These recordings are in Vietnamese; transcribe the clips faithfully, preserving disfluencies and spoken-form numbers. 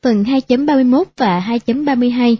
Phần hai chấm ba mươi mốt và hai chấm ba mươi hai.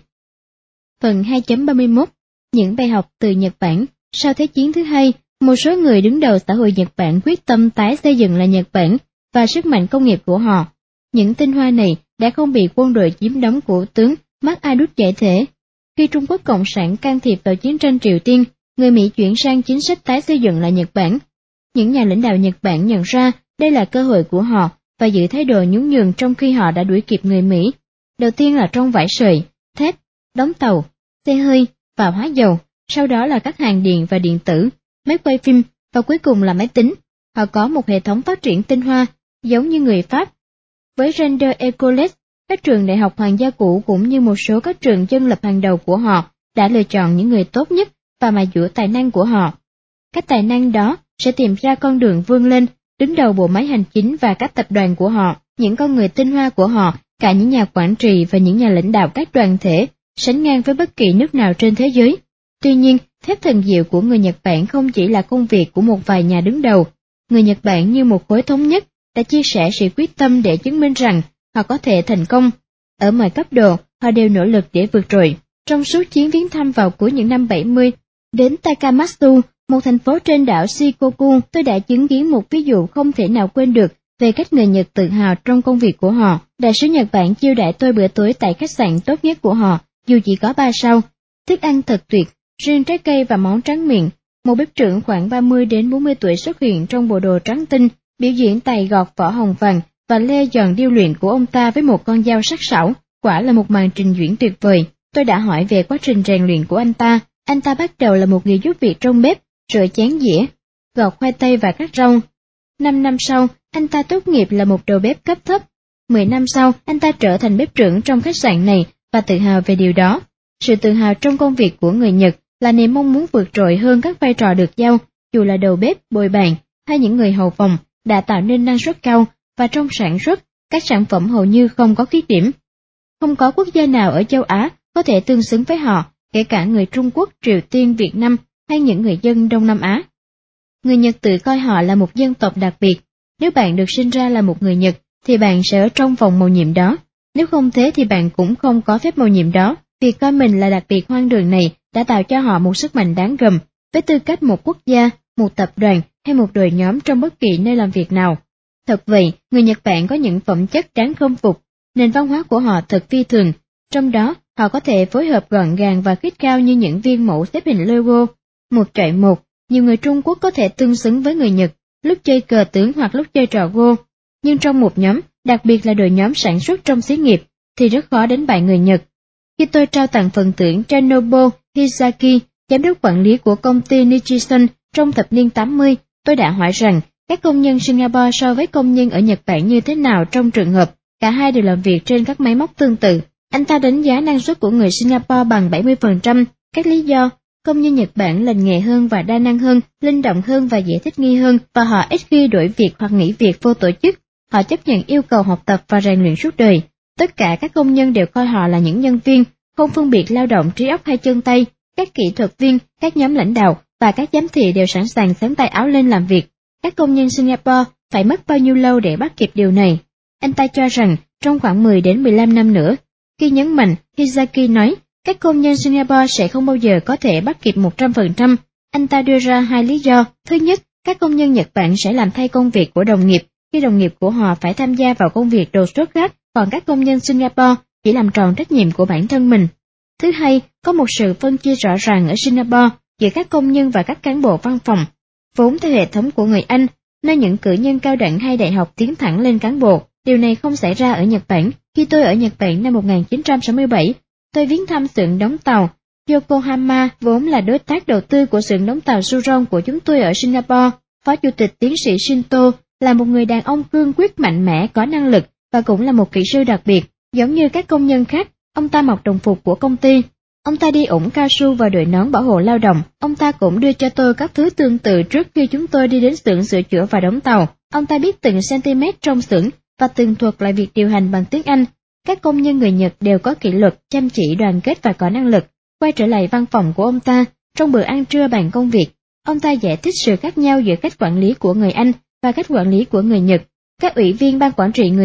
Phần hai chấm ba mươi mốt. Những bài học từ Nhật Bản. Sau Thế chiến thứ hai, một số người đứng đầu xã hội Nhật Bản quyết tâm tái xây dựng lại Nhật Bản và sức mạnh công nghiệp của họ. Những tinh hoa này đã không bị quân đội chiếm đóng của tướng Mark Adus giải thể. Khi Trung Quốc Cộng sản can thiệp vào chiến tranh Triều Tiên, người Mỹ chuyển sang chính sách tái xây dựng lại Nhật Bản. Những nhà lãnh đạo Nhật Bản nhận ra đây là cơ hội của họ và giữ thái độ nhún nhường trong khi họ đã đuổi kịp người Mỹ. Đầu tiên là trong vải sợi, thép, đóng tàu, xe hơi và hóa dầu, sau đó là các hàng điện và điện tử, máy quay phim và cuối cùng là máy tính. Họ có một hệ thống phát triển tinh hoa, giống như người Pháp. Với Render Ecole, các trường đại học hoàng gia cũ cũng như một số các trường dân lập hàng đầu của họ đã lựa chọn những người tốt nhất và mài dũa tài năng của họ. Các tài năng đó sẽ tìm ra con đường vươn lên, đứng đầu bộ máy hành chính và các tập đoàn của họ. Những con người tinh hoa của họ, cả những nhà quản trị và những nhà lãnh đạo các đoàn thể, sánh ngang với bất kỳ nước nào trên thế giới. Tuy nhiên, phép thần diệu của người Nhật Bản không chỉ là công việc của một vài nhà đứng đầu. Người Nhật Bản như một khối thống nhất đã chia sẻ sự quyết tâm để chứng minh rằng họ có thể thành công. Ở mọi cấp độ, họ đều nỗ lực để vượt trội. Trong suốt chuyến viếng thăm vào cuối những năm bảy mươi, đến Takamatsu, một thành phố trên đảo Shikoku, tôi đã chứng kiến một ví dụ không thể nào quên được về cách người Nhật tự hào trong công việc của họ. Đại sứ Nhật Bản chiêu đãi tôi bữa tối tại khách sạn tốt nhất của họ, dù chỉ có ba sao. Thức ăn thật tuyệt, riêng trái cây và món tráng miệng. Một bếp trưởng khoảng ba mươi đến bốn mươi tuổi xuất hiện trong bộ đồ trắng tinh, biểu diễn tài gọt vỏ hồng vàng và lê giòn điêu luyện của ông ta với một con dao sắc sảo. Quả là một màn trình diễn tuyệt vời. Tôi đã hỏi về quá trình rèn luyện của anh ta. Anh ta bắt đầu là một người giúp việc trong bếp, rửa chén dĩa, gọt khoai tây và cắt rau. Năm năm sau, anh ta tốt nghiệp là một đầu bếp cấp thấp. Mười năm sau, anh ta trở thành bếp trưởng trong khách sạn này và tự hào về điều đó. Sự tự hào trong công việc của người Nhật là niềm mong muốn vượt trội hơn các vai trò được giao, dù là đầu bếp, bồi bàn hay những người hầu phòng, đã tạo nên năng suất cao, và trong sản xuất, các sản phẩm hầu như không có khuyết điểm. Không có quốc gia nào ở châu Á có thể tương xứng với họ, kể cả người Trung Quốc, Triều Tiên, Việt Nam hay những người dân Đông Nam Á. Người Nhật tự coi họ là một dân tộc đặc biệt. Nếu bạn được sinh ra là một người Nhật, thì bạn sẽ ở trong vòng mầu nhiệm đó. Nếu không thế thì bạn cũng không có phép mầu nhiệm đó. Việc coi mình là đặc biệt hoang đường này đã tạo cho họ một sức mạnh đáng gờm, với tư cách một quốc gia, một tập đoàn hay một đội nhóm trong bất kỳ nơi làm việc nào. Thật vậy, người Nhật Bản có những phẩm chất đáng khâm phục. Nền văn hóa của họ thật phi thường. Trong đó, họ có thể phối hợp gọn gàng và khít cao như những viên mẫu xếp hình logo. Một chọi một, nhiều người Trung Quốc có thể tương xứng với người Nhật, lúc chơi cờ tướng hoặc lúc chơi trò Go. Nhưng trong một nhóm, đặc biệt là đội nhóm sản xuất trong xí nghiệp, thì rất khó đánh bại người Nhật. Khi tôi trao tặng phần thưởng cho Nobuo Hisaki, giám đốc quản lý của công ty Nichisan trong thập niên tám mươi, tôi đã hỏi rằng các công nhân Singapore so với công nhân ở Nhật Bản như thế nào trong trường hợp cả hai đều làm việc trên các máy móc tương tự. Anh ta đánh giá năng suất của người Singapore bằng bảy mươi phần trăm. Các lý do: công nhân Nhật Bản lành nghề hơn và đa năng hơn, linh động hơn và dễ thích nghi hơn, và họ ít khi đổi việc hoặc nghỉ việc vô tổ chức. Họ chấp nhận yêu cầu học tập và rèn luyện suốt đời. Tất cả các công nhân đều coi họ là những nhân viên, không phân biệt lao động trí óc hay chân tay. Các kỹ thuật viên, các nhóm lãnh đạo và các giám thị đều sẵn sàng sắn tay áo lên làm việc. Các công nhân Singapore phải mất bao nhiêu lâu để bắt kịp điều này? Anh ta cho rằng trong khoảng mười đến mười lăm năm nữa. Khi nhấn mạnh, Hisaki nói, các công nhân Singapore sẽ không bao giờ có thể bắt kịp một trăm phần trăm. Anh ta đưa ra hai lý do. Thứ nhất, các công nhân Nhật Bản sẽ làm thay công việc của đồng nghiệp, khi đồng nghiệp của họ phải tham gia vào công việc đột xuất khác, còn các công nhân Singapore chỉ làm tròn trách nhiệm của bản thân mình. Thứ hai, có một sự phân chia rõ ràng ở Singapore giữa các công nhân và các cán bộ văn phòng, vốn theo hệ thống của người Anh, nơi những cử nhân cao đẳng hay đại học tiến thẳng lên cán bộ. Điều này không xảy ra ở Nhật Bản. Khi tôi ở Nhật Bản năm một nghìn chín trăm sáu mươi bảy, tôi viếng thăm xưởng đóng tàu Yokohama, vốn là đối tác đầu tư của xưởng đóng tàu Suron của chúng tôi ở Singapore. Phó chủ tịch tiến sĩ Shinto là một người đàn ông cương quyết, mạnh mẽ, có năng lực và cũng là một kỹ sư đặc biệt. Giống như các công nhân khác, ông ta mặc đồng phục của công ty. Ông ta đi ủng cao su và đội nón bảo hộ lao động. Ông ta cũng đưa cho tôi các thứ tương tự trước khi chúng tôi đi đến xưởng sửa chữa và đóng tàu. Ông ta biết từng cm trong xưởng và tường thuật lại việc điều hành bằng tiếng Anh. Các công nhân người Nhật đều có kỷ luật, chăm chỉ, đoàn kết và có năng lực. Quay trở lại văn phòng của ông ta, trong bữa ăn trưa bàn công việc, ông ta giải thích sự khác nhau giữa cách quản lý của người Anh và cách quản lý của người Nhật. Các ủy viên ban quản trị người Nhật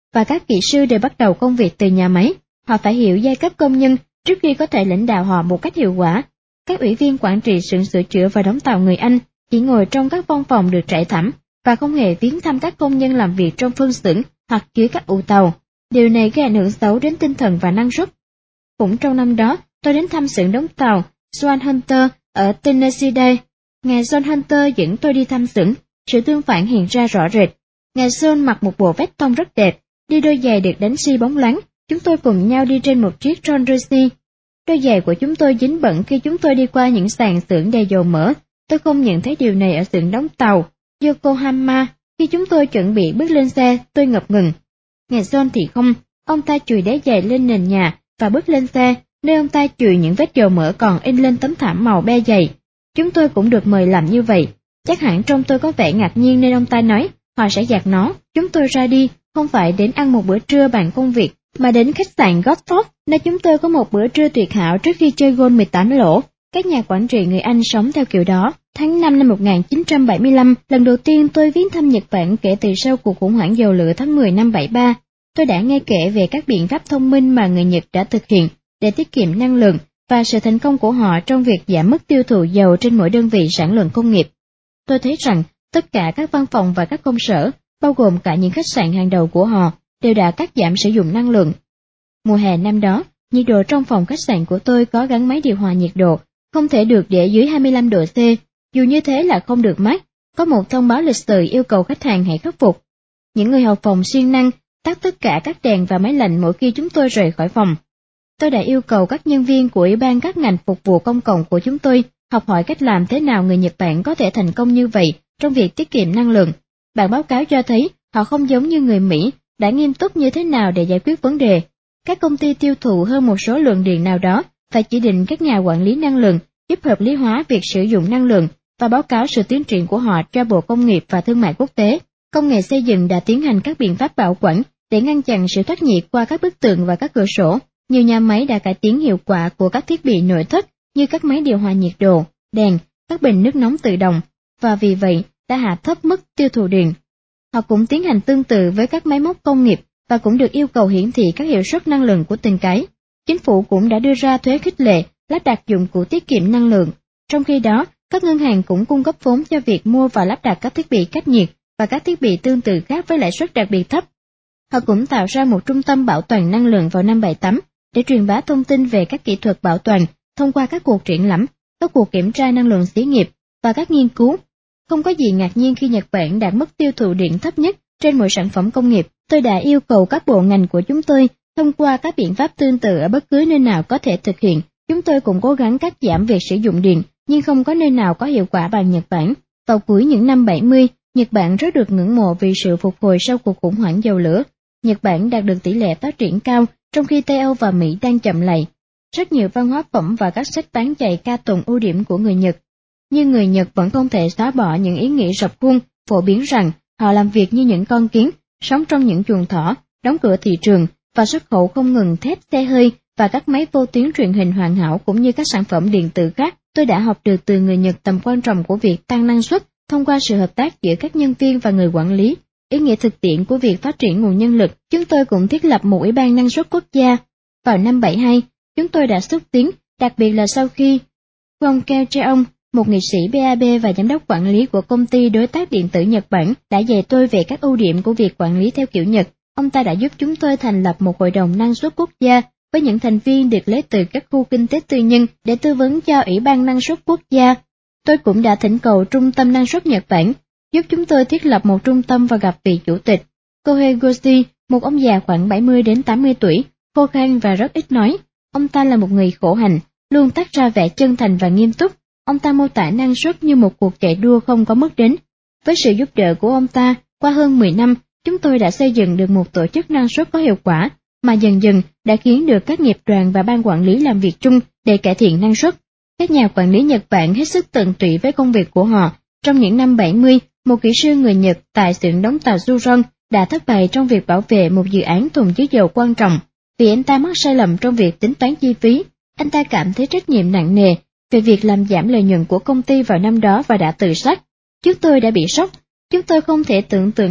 và các kỹ sư đều bắt đầu công việc từ nhà máy. Họ phải hiểu giai cấp công nhân trước khi có thể lãnh đạo họ một cách hiệu quả. Các ủy viên quản trị xưởng sửa chữa và đóng tàu người Anh chỉ ngồi trong các văn phòng được trải thảm và không hề viếng thăm các công nhân làm việc trong phân xưởng hoặc dưới các ụ tàu. Điều này gây ảnh hưởng xấu đến tinh thần và năng suất. Cũng trong năm đó, tôi đến thăm xưởng đóng tàu Swan Hunter ở Tennessee. Ngài John Hunter dẫn tôi đi thăm xưởng, sự tương phản hiện ra rõ rệt. Ngài John mặc một bộ vest tông rất đẹp, đi đôi giày được đánh xi bóng loáng. Chúng tôi cùng nhau đi trên một chiếc John Ritchie. Đôi giày của chúng tôi dính bẩn khi chúng tôi đi qua những sàn xưởng đầy dầu mỡ. Tôi không nhận thấy điều này ở xưởng đóng tàu Yokohama. Khi chúng tôi chuẩn bị bước lên xe, tôi ngập ngừng. Ngài John thì không, ông ta chùi đế giày lên nền nhà và bước lên xe, nơi ông ta chùi những vết dầu mỡ còn in lên tấm thảm màu be dày. Chúng tôi cũng được mời làm như vậy. Chắc hẳn trông tôi có vẻ ngạc nhiên nên ông ta nói, họ sẽ giặt nó. Chúng tôi ra đi, không phải đến ăn một bữa trưa bàn công việc, mà đến khách sạn Goldthorpe, nơi chúng tôi có một bữa trưa tuyệt hảo trước khi chơi golf mười tám lỗ. Các nhà quản trị người Anh sống theo kiểu đó. Tháng năm năm một nghìn chín trăm bảy mươi lăm, lần đầu tiên tôi viếng thăm Nhật Bản kể từ sau cuộc khủng hoảng dầu lửa tháng mười năm bảy ba. Tôi đã nghe kể về các biện pháp thông minh mà người Nhật đã thực hiện để tiết kiệm năng lượng và sự thành công của họ trong việc giảm mức tiêu thụ dầu trên mỗi đơn vị sản lượng công nghiệp. Tôi thấy rằng tất cả các văn phòng và các công sở, bao gồm cả những khách sạn hàng đầu của họ, đều đã cắt giảm sử dụng năng lượng. Mùa hè năm đó, nhiệt độ trong phòng khách sạn của tôi có gắn máy điều hòa nhiệt độ, không thể được để dưới hai mươi lăm độ C, dù như thế là không được mát. Có một thông báo lịch sự yêu cầu khách hàng hãy khắc phục. Những người hầu phòng siêng năng tắt tất cả các đèn và máy lạnh mỗi khi chúng tôi rời khỏi phòng. Tôi đã yêu cầu các nhân viên của Ủy ban các ngành phục vụ công cộng của chúng tôi học hỏi cách làm thế nào người Nhật Bản có thể thành công như vậy trong việc tiết kiệm năng lượng. Bản báo cáo cho thấy họ không giống như người Mỹ, đã nghiêm túc như thế nào để giải quyết vấn đề. Các công ty tiêu thụ hơn một số lượng điện nào đó phải chỉ định các nhà quản lý năng lượng giúp hợp lý hóa việc sử dụng năng lượng và báo cáo sự tiến triển của họ cho Bộ Công nghiệp và Thương mại Quốc tế. Công nghệ xây dựng đã tiến hành các biện pháp bảo quản để ngăn chặn sự thoát nhiệt qua các bức tường và các cửa sổ. Nhiều nhà máy đã cải tiến hiệu quả của các thiết bị nội thất như các máy điều hòa nhiệt độ, đèn, các bình nước nóng tự động, và vì vậy đã hạ thấp mức tiêu thụ điện. Họ cũng tiến hành tương tự với các máy móc công nghiệp và cũng được yêu cầu hiển thị các hiệu suất năng lượng của từng cái. Chính phủ cũng đã đưa ra thuế khích lệ lắp đặt dụng cụ tiết kiệm năng lượng. Trong khi đó, các ngân hàng cũng cung cấp vốn cho việc mua và lắp đặt các thiết bị cách nhiệt và các thiết bị tương tự khác với lãi suất đặc biệt thấp. Họ cũng tạo ra một trung tâm bảo toàn năng lượng vào năm bảy tám để truyền bá thông tin về các kỹ thuật bảo toàn thông qua các cuộc triển lãm, các cuộc kiểm tra năng lượng xí nghiệp và các nghiên cứu. Không có gì ngạc nhiên khi Nhật Bản đạt mức tiêu thụ điện thấp nhất trên mỗi sản phẩm công nghiệp. Tôi đã yêu cầu các bộ ngành của chúng tôi thông qua các biện pháp tương tự ở bất cứ nơi nào có thể thực hiện. Chúng tôi cũng cố gắng cắt giảm việc sử dụng điện, nhưng không có nơi nào có hiệu quả bằng Nhật Bản. Vào cuối những năm bảy mươi, Nhật Bản rất được ngưỡng mộ vì sự phục hồi sau cuộc khủng hoảng dầu lửa. Nhật Bản đạt được tỷ lệ phát triển cao, trong khi Tây Âu và Mỹ đang chậm lại. Rất nhiều văn hóa phẩm và các sách bán chạy ca tụng ưu điểm của người Nhật. Nhưng người Nhật vẫn không thể xóa bỏ những ý nghĩ rập khuôn, phổ biến rằng họ làm việc như những con kiến, sống trong những chuồng thỏ, đóng cửa thị trường và xuất khẩu không ngừng thép, xe hơi và các máy vô tuyến truyền hình hoàn hảo cũng như các sản phẩm điện tử khác. Tôi đã học được từ người Nhật tầm quan trọng của việc tăng năng suất thông qua sự hợp tác giữa các nhân viên và người quản lý. Ý nghĩa thực tiễn của việc phát triển nguồn nhân lực, chúng tôi cũng thiết lập một ủy ban năng suất quốc gia. Vào năm bảy hai, chúng tôi đã xúc tiến, đặc biệt là sau khi Kwon Keo-cheong, một nghệ sĩ bê a bê và giám đốc quản lý của công ty đối tác điện tử Nhật Bản, đã dạy tôi về các ưu điểm của việc quản lý theo kiểu Nhật. Ông ta đã giúp chúng tôi thành lập một hội đồng năng suất quốc gia với những thành viên được lấy từ các khu kinh tế tư nhân để tư vấn cho Ủy ban năng suất quốc gia. Tôi cũng đã thỉnh cầu Trung tâm năng suất Nhật Bản giúp chúng tôi thiết lập một trung tâm và gặp vị chủ tịch Kohei Goshi, một ông già khoảng bảy mươi đến tám mươi tuổi, khô khan và rất ít nói. Ông ta là một người khổ hạnh, luôn tác ra vẻ chân thành và nghiêm túc. Ông ta mô tả năng suất như một cuộc chạy đua không có mức đến. Với sự giúp đỡ của ông ta, qua hơn mười năm, chúng tôi đã xây dựng được một tổ chức năng suất có hiệu quả, mà dần dần đã khiến được các nghiệp đoàn và ban quản lý làm việc chung để cải thiện năng suất. Các nhà quản lý Nhật Bản hết sức tận tụy với công việc của họ. Trong những năm bảy mươi, một kỹ sư người Nhật tại xưởng đóng tàu Suron đã thất bại trong việc bảo vệ một dự án thùng chứa dầu quan trọng vì anh ta mắc sai lầm trong việc tính toán chi phí. Anh ta cảm thấy trách nhiệm nặng nề về việc làm giảm lợi nhuận của công ty vào năm đó và đã tự sát. Chúng tôi đã bị sốc. Chúng tôi không thể tưởng tượng được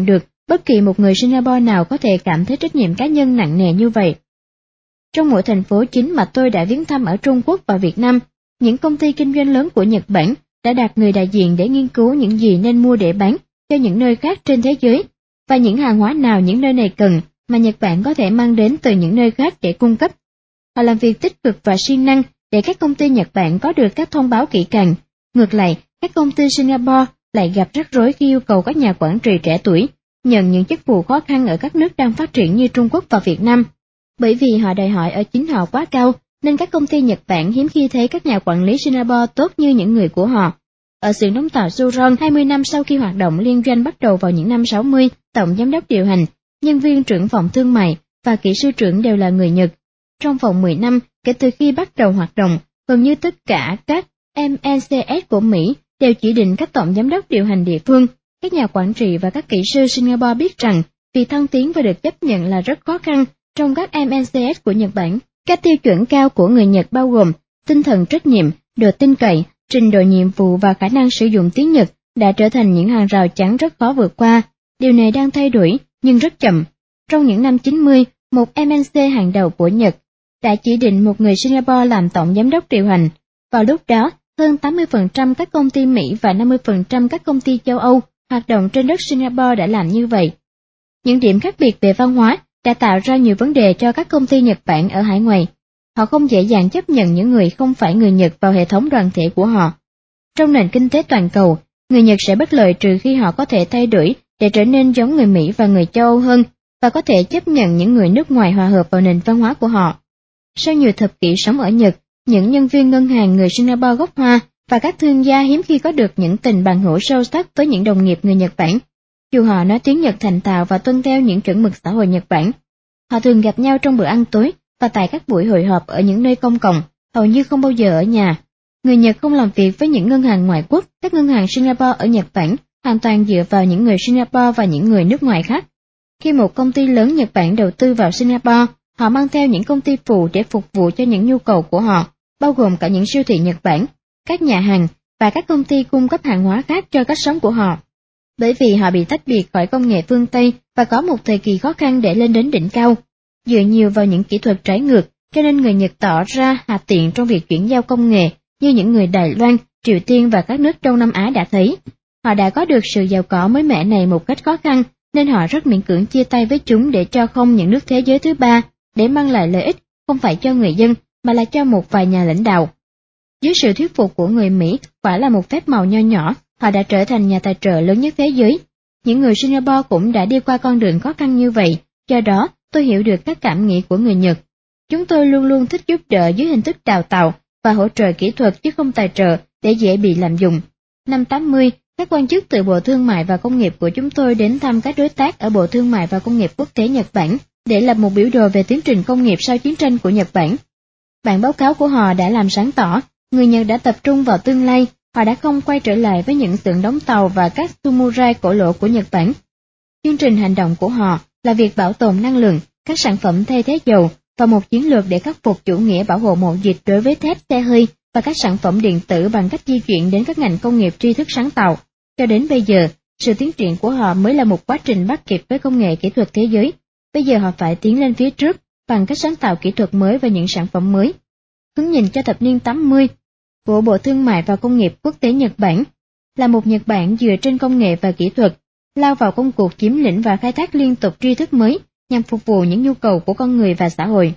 Bất kỳ một người Singapore nào có thể cảm thấy trách nhiệm cá nhân nặng nề như vậy. Trong mỗi thành phố chính mà tôi đã viếng thăm ở Trung Quốc và Việt Nam, những công ty kinh doanh lớn của Nhật Bản đã đặt người đại diện để nghiên cứu những gì nên mua để bán cho những nơi khác trên thế giới, và những hàng hóa nào những nơi này cần mà Nhật Bản có thể mang đến từ những nơi khác để cung cấp. Họ làm việc tích cực và siêng năng để các công ty Nhật Bản có được các thông báo kỹ càng. Ngược lại, các công ty Singapore lại gặp rắc rối khi yêu cầu các nhà quản trị trẻ tuổi nhận những chức vụ khó khăn ở các nước đang phát triển như Trung Quốc và Việt Nam. Bởi vì họ đòi hỏi ở chính họ quá cao, nên các công ty Nhật Bản hiếm khi thấy các nhà quản lý Singapore tốt như những người của họ. Ở xưởng đóng tàu Suron, hai mươi năm sau khi hoạt động liên doanh bắt đầu vào những năm sáu mươi, tổng giám đốc điều hành, nhân viên trưởng phòng thương mại và kỹ sư trưởng đều là người Nhật. Trong vòng mười năm, kể từ khi bắt đầu hoạt động, gần như tất cả các em en xê ét của Mỹ đều chỉ định các tổng giám đốc điều hành địa phương. Các nhà quản trị và các kỹ sư Singapore biết rằng việc thăng tiến và được chấp nhận là rất khó khăn trong các em en xê ét của Nhật Bản. Các tiêu chuẩn cao của người Nhật bao gồm tinh thần trách nhiệm, độ tin cậy, trình độ nhiệm vụ và khả năng sử dụng tiếng Nhật đã trở thành những hàng rào chắn rất khó vượt qua. Điều này đang thay đổi, nhưng rất chậm. Trong những năm chín mươi, một em en xê hàng đầu của Nhật đã chỉ định một người Singapore làm tổng giám đốc điều hành. Vào lúc đó, hơn tám mươi phần trăm các công ty Mỹ và năm mươi phần trăm các công ty châu Âu hoạt động trên đất Singapore đã làm như vậy. Những điểm khác biệt về văn hóa đã tạo ra nhiều vấn đề cho các công ty Nhật Bản ở hải ngoại. Họ không dễ dàng chấp nhận những người không phải người Nhật vào hệ thống đoàn thể của họ. Trong nền kinh tế toàn cầu, người Nhật sẽ bất lợi trừ khi họ có thể thay đổi để trở nên giống người Mỹ và người châu Âu hơn, và có thể chấp nhận những người nước ngoài hòa hợp vào nền văn hóa của họ. Sau nhiều thập kỷ sống ở Nhật, những nhân viên ngân hàng người Singapore gốc Hoa và các thương gia hiếm khi có được những tình bằng hữu sâu sắc với những đồng nghiệp người Nhật Bản. Dù họ nói tiếng Nhật thành thạo và tuân theo những chuẩn mực xã hội Nhật Bản, họ thường gặp nhau trong bữa ăn tối và tại các buổi hội họp ở những nơi công cộng, hầu như không bao giờ ở nhà. Người Nhật không làm việc với những ngân hàng ngoại quốc. Các ngân hàng Singapore ở Nhật Bản hoàn toàn dựa vào những người Singapore và những người nước ngoài khác. Khi một công ty lớn Nhật Bản đầu tư vào Singapore, họ mang theo những công ty phụ để phục vụ cho những nhu cầu của họ, bao gồm cả những siêu thị Nhật Bản, các nhà hàng và các công ty cung cấp hàng hóa khác cho cách sống của họ. Bởi vì họ bị tách biệt khỏi công nghệ phương Tây và có một thời kỳ khó khăn để lên đến đỉnh cao, dựa nhiều vào những kỹ thuật trái ngược, cho nên người Nhật tỏ ra hà tiện trong việc chuyển giao công nghệ, như những người Đài Loan, Triều Tiên và các nước Đông Nam Á đã thấy. Họ đã có được sự giàu có mới mẻ này một cách khó khăn, nên họ rất miễn cưỡng chia tay với chúng để cho không những nước thế giới thứ ba, để mang lại lợi ích không phải cho người dân mà là cho một vài nhà lãnh đạo. Dưới sự thuyết phục của người Mỹ, quả là một phép màu nho nhỏ, họ đã trở thành nhà tài trợ lớn nhất thế giới. Những người Singapore cũng đã đi qua con đường khó khăn như vậy, do đó tôi hiểu được các cảm nghĩ của người Nhật. Chúng tôi luôn luôn thích giúp đỡ dưới hình thức đào tạo và hỗ trợ kỹ thuật chứ không tài trợ để dễ bị lạm dụng. Năm tám mươi, các quan chức từ Bộ Thương mại và Công nghiệp của chúng tôi đến thăm các đối tác ở Bộ Thương mại và Công nghiệp Quốc tế Nhật Bản để lập một biểu đồ về tiến trình công nghiệp sau chiến tranh của Nhật Bản. Bản báo cáo của họ đã làm sáng tỏ, người Nhật đã tập trung vào tương lai, họ đã không quay trở lại với những xưởng đóng tàu và các samurai cổ lỗ của Nhật Bản. Chương trình hành động của họ là việc bảo tồn năng lượng, các sản phẩm thay thế dầu và một chiến lược để khắc phục chủ nghĩa bảo hộ mậu dịch đối với thép, xe hơi và các sản phẩm điện tử bằng cách di chuyển đến các ngành công nghiệp tri thức sáng tạo. Cho đến bây giờ, sự tiến triển của họ mới là một quá trình bắt kịp với công nghệ kỹ thuật thế giới. Bây giờ họ phải tiến lên phía trước bằng cách sáng tạo kỹ thuật mới và những sản phẩm mới. Hướng nhìn cho thập niên tám mươi của Bộ Thương mại và Công nghiệp Quốc tế Nhật Bản là một Nhật Bản dựa trên công nghệ và kỹ thuật, lao vào công cuộc chiếm lĩnh và khai thác liên tục tri thức mới nhằm phục vụ những nhu cầu của con người và xã hội.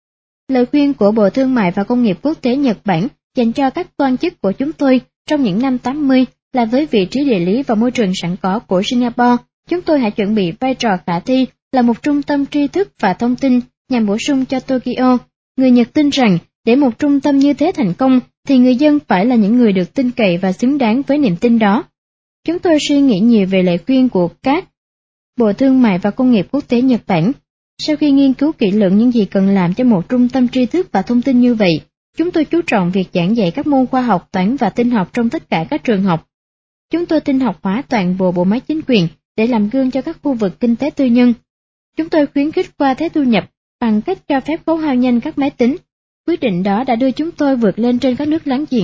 Lời khuyên của Bộ Thương mại và Công nghiệp Quốc tế Nhật Bản dành cho các quan chức của chúng tôi trong những năm tám mươi là với vị trí địa lý và môi trường sẵn có của Singapore, chúng tôi hãy chuẩn bị vai trò khả thi là một trung tâm tri thức và thông tin nhằm bổ sung cho Tokyo. Người Nhật tin rằng để một trung tâm như thế thành công thì người dân phải là những người được tin cậy và xứng đáng với niềm tin đó. Chúng tôi suy nghĩ nhiều về lời khuyên của các Bộ Thương mại và Công nghiệp Quốc tế Nhật Bản. Sau khi nghiên cứu kỹ lưỡng những gì cần làm cho một trung tâm tri thức và thông tin như vậy, chúng tôi chú trọng việc giảng dạy các môn khoa học, toán và tin học trong tất cả các trường học. Chúng tôi tin học hóa toàn bộ bộ máy chính quyền để làm gương cho các khu vực kinh tế tư nhân. Chúng tôi khuyến khích qua thế thu nhập bằng cách cho phép khấu hao nhanh các máy tính. Quyết định đó đã đưa chúng tôi vượt lên trên các nước láng giềng.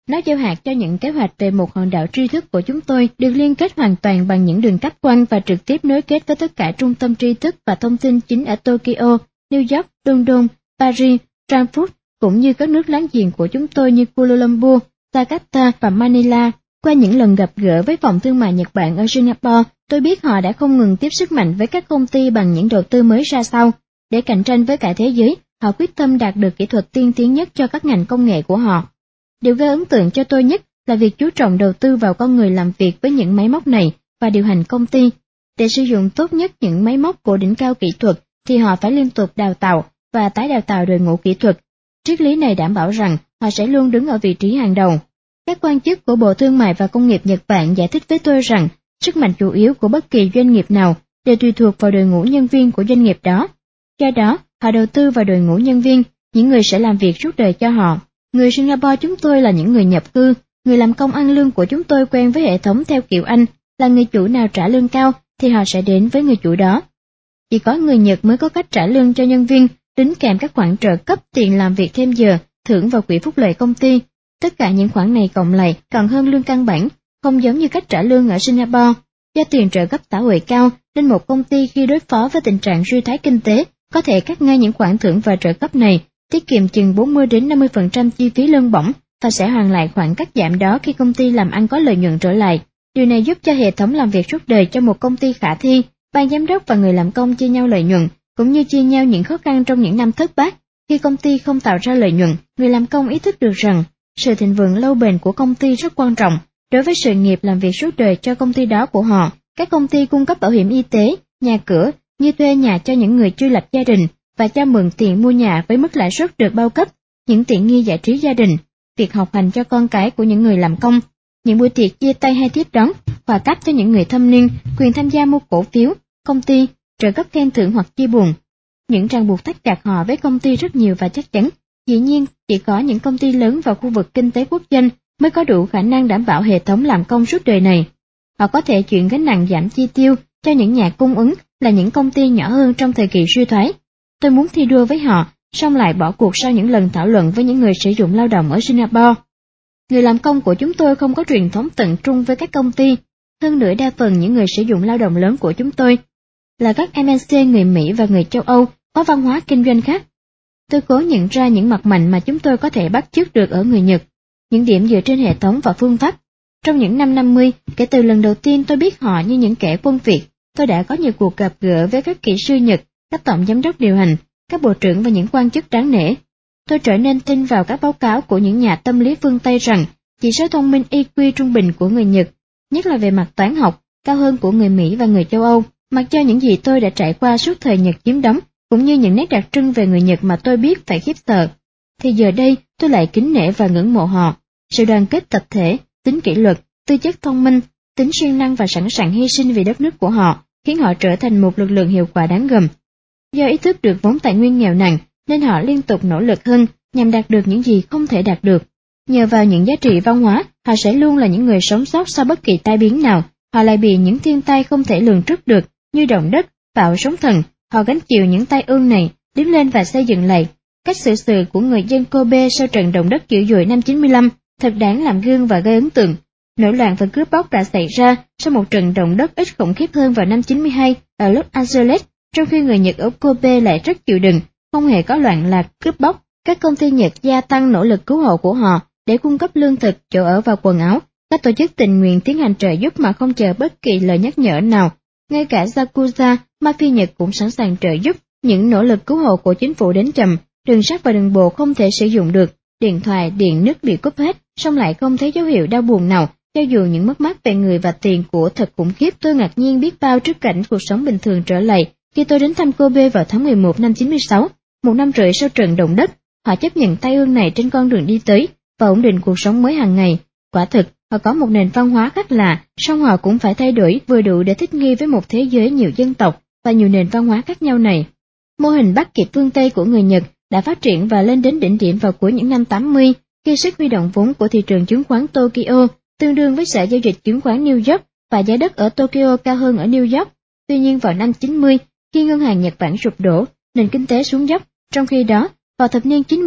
Nó gieo hạt cho những kế hoạch về một hòn đảo tri thức của chúng tôi được liên kết hoàn toàn bằng những đường cáp quang và trực tiếp nối kết với tất cả trung tâm tri thức và thông tin chính ở Tokyo, New York, London, Paris, Frankfurt, cũng như các nước láng giềng của chúng tôi như Kuala Lumpur, Jakarta và Manila. Qua những lần gặp gỡ với phòng thương mại Nhật Bản ở Singapore, tôi biết họ đã không ngừng tiếp sức mạnh với các công ty bằng những đầu tư mới ra sao. Để cạnh tranh với cả thế giới, họ quyết tâm đạt được kỹ thuật tiên tiến nhất cho các ngành công nghệ của họ. Điều gây ấn tượng cho tôi nhất là việc chú trọng đầu tư vào con người làm việc với những máy móc này và điều hành công ty. Để sử dụng tốt nhất những máy móc của đỉnh cao kỹ thuật thì họ phải liên tục đào tạo và tái đào tạo đội ngũ kỹ thuật. Triết lý này đảm bảo rằng họ sẽ luôn đứng ở vị trí hàng đầu. Các quan chức của Bộ Thương mại và Công nghiệp Nhật Bản giải thích với tôi rằng sức mạnh chủ yếu của bất kỳ doanh nghiệp nào đều tùy thuộc vào đội ngũ nhân viên của doanh nghiệp đó. Do đó, họ đầu tư vào đội ngũ nhân viên, những người sẽ làm việc suốt đời cho họ. Người Singapore chúng tôi là những người nhập cư, người làm công ăn lương của chúng tôi quen với hệ thống theo kiểu Anh, là người chủ nào trả lương cao thì họ sẽ đến với người chủ đó. Chỉ có người Nhật mới có cách trả lương cho nhân viên, đính kèm các khoản trợ cấp tiền làm việc thêm giờ, thưởng vào quỹ phúc lợi công ty. Tất cả những khoản này cộng lại còn hơn lương căn bản, không giống như cách trả lương ở Singapore. Do tiền trợ cấp xã hội cao, nên một công ty khi đối phó với tình trạng suy thoái kinh tế có thể cắt ngay những khoản thưởng và trợ cấp này, tiết kiệm chừng bốn mươi đến năm mươi phần trăm chi phí lương bổng và sẽ hoàn lại khoản cắt giảm đó khi công ty làm ăn có lợi nhuận trở lại. Điều này giúp cho hệ thống làm việc suốt đời cho một công ty khả thi, ban giám đốc và người làm công chia nhau lợi nhuận, cũng như chia nhau những khó khăn trong những năm thất bát. Khi công ty không tạo ra lợi nhuận, người làm công ý thức được rằng sự thịnh vượng lâu bền của công ty rất quan trọng đối với sự nghiệp làm việc suốt đời cho công ty đó của họ. Các công ty cung cấp bảo hiểm y tế, nhà cửa, như thuê nhà cho những người chưa lập gia đình và cho mượn tiền mua nhà với mức lãi suất được bao cấp, những tiện nghi giải trí gia đình, việc học hành cho con cái của những người làm công, những buổi tiệc chia tay hay tiếp đón, quà cáp cho những người thâm niên, quyền tham gia mua cổ phiếu, công ty, trợ cấp khen thưởng hoặc chia buồn. Những ràng buộc thắt chặt họ với công ty rất nhiều và chắc chắn. Dĩ nhiên, chỉ có những công ty lớn vào khu vực kinh tế quốc doanh mới có đủ khả năng đảm bảo hệ thống làm công suốt đời này. Họ có thể chuyển gánh nặng giảm chi tiêu cho những nhà cung ứng là những công ty nhỏ hơn trong thời kỳ suy thoái. Tôi muốn thi đua với họ, song lại bỏ cuộc sau những lần thảo luận với những người sử dụng lao động ở Singapore. Người làm công của chúng tôi không có truyền thống tận trung với các công ty. Hơn nữa đa phần những người sử dụng lao động lớn của chúng tôi là các em en xê người Mỹ và người châu Âu có văn hóa kinh doanh khác. Tôi cố nhận ra những mặt mạnh mà chúng tôi có thể bắt chước được ở người Nhật, những điểm dựa trên hệ thống và phương pháp. Trong những năm năm mươi, kể từ lần đầu tiên tôi biết họ như những kẻ quân Việt, tôi đã có nhiều cuộc gặp gỡ với các kỹ sư Nhật, các tổng giám đốc điều hành, các bộ trưởng và những quan chức đáng nể. Tôi trở nên tin vào các báo cáo của những nhà tâm lý phương Tây rằng chỉ số thông minh i kiu trung bình của người Nhật, nhất là về mặt toán học, cao hơn của người Mỹ và người châu Âu. Mặc cho những gì tôi đã trải qua suốt thời Nhật chiếm đóng, cũng như những nét đặc trưng về người Nhật mà tôi biết phải khiếp sợ, thì giờ đây tôi lại kính nể và ngưỡng mộ họ. Sự đoàn kết tập thể, tính kỷ luật, tư chất thông minh, tính siêng năng và sẵn sàng hy sinh vì đất nước của họ khiến họ trở thành một lực lượng hiệu quả đáng gờm. Do ý thức được vốn tài nguyên nghèo nàn nên họ liên tục nỗ lực hơn nhằm đạt được những gì không thể đạt được. Nhờ vào những giá trị văn hóa, họ sẽ luôn là những người sống sót sau bất kỳ tai biến nào. Họ lại bị những thiên tai không thể lường trước được như động đất, bão sóng thần. Họ gánh chịu những tai ương này, đứng lên và xây dựng lại. Cách xử sự của người dân Kobe sau trận động đất dữ dội năm chín mươi lăm thật đáng làm gương và gây ấn tượng. Nổi loạn và cướp bóc đã xảy ra sau một trận động đất ít khủng khiếp hơn vào năm chín mươi hai ở Los Angeles, trong khi người Nhật ở Kobe lại rất chịu đựng, không hề có loạn lạc cướp bóc. Các công ty Nhật gia tăng nỗ lực cứu hộ của họ để cung cấp lương thực, chỗ ở và quần áo. Các tổ chức tình nguyện tiến hành trợ giúp mà không chờ bất kỳ lời nhắc nhở nào. Ngay cả Yakuza, mafia Nhật cũng sẵn sàng trợ giúp. Những nỗ lực cứu hộ của chính phủ đến chậm, đường sắt và đường bộ không thể sử dụng được, điện thoại, điện nước bị cúp hết, song lại không thấy dấu hiệu đau buồn nào. Cho dù những mất mát về người và tiền của thật khủng khiếp, tôi ngạc nhiên biết bao trước cảnh cuộc sống bình thường trở lại khi tôi đến thăm Kobe vào tháng mười một năm chín mươi sáu, một năm rưỡi sau trận động đất. Họ chấp nhận tai ương này trên con đường đi tới và ổn định cuộc sống mới hàng ngày. Quả thực, họ có một nền văn hóa khác lạ, song họ cũng phải thay đổi vừa đủ để thích nghi với một thế giới nhiều dân tộc và nhiều nền văn hóa khác nhau này. Mô hình bắt kịp phương Tây của người Nhật đã phát triển và lên đến đỉnh điểm vào cuối những năm tám mươi, khi sức huy động vốn của thị trường chứng khoán Tokyo tương đương với sở giao dịch chứng khoán New York và giá đất ở Tokyo cao hơn ở New York. Tuy nhiên vào năm chín mươi, khi ngân hàng Nhật Bản sụp đổ, nền kinh tế xuống dốc. Trong khi đó, vào thập niên chín mươi,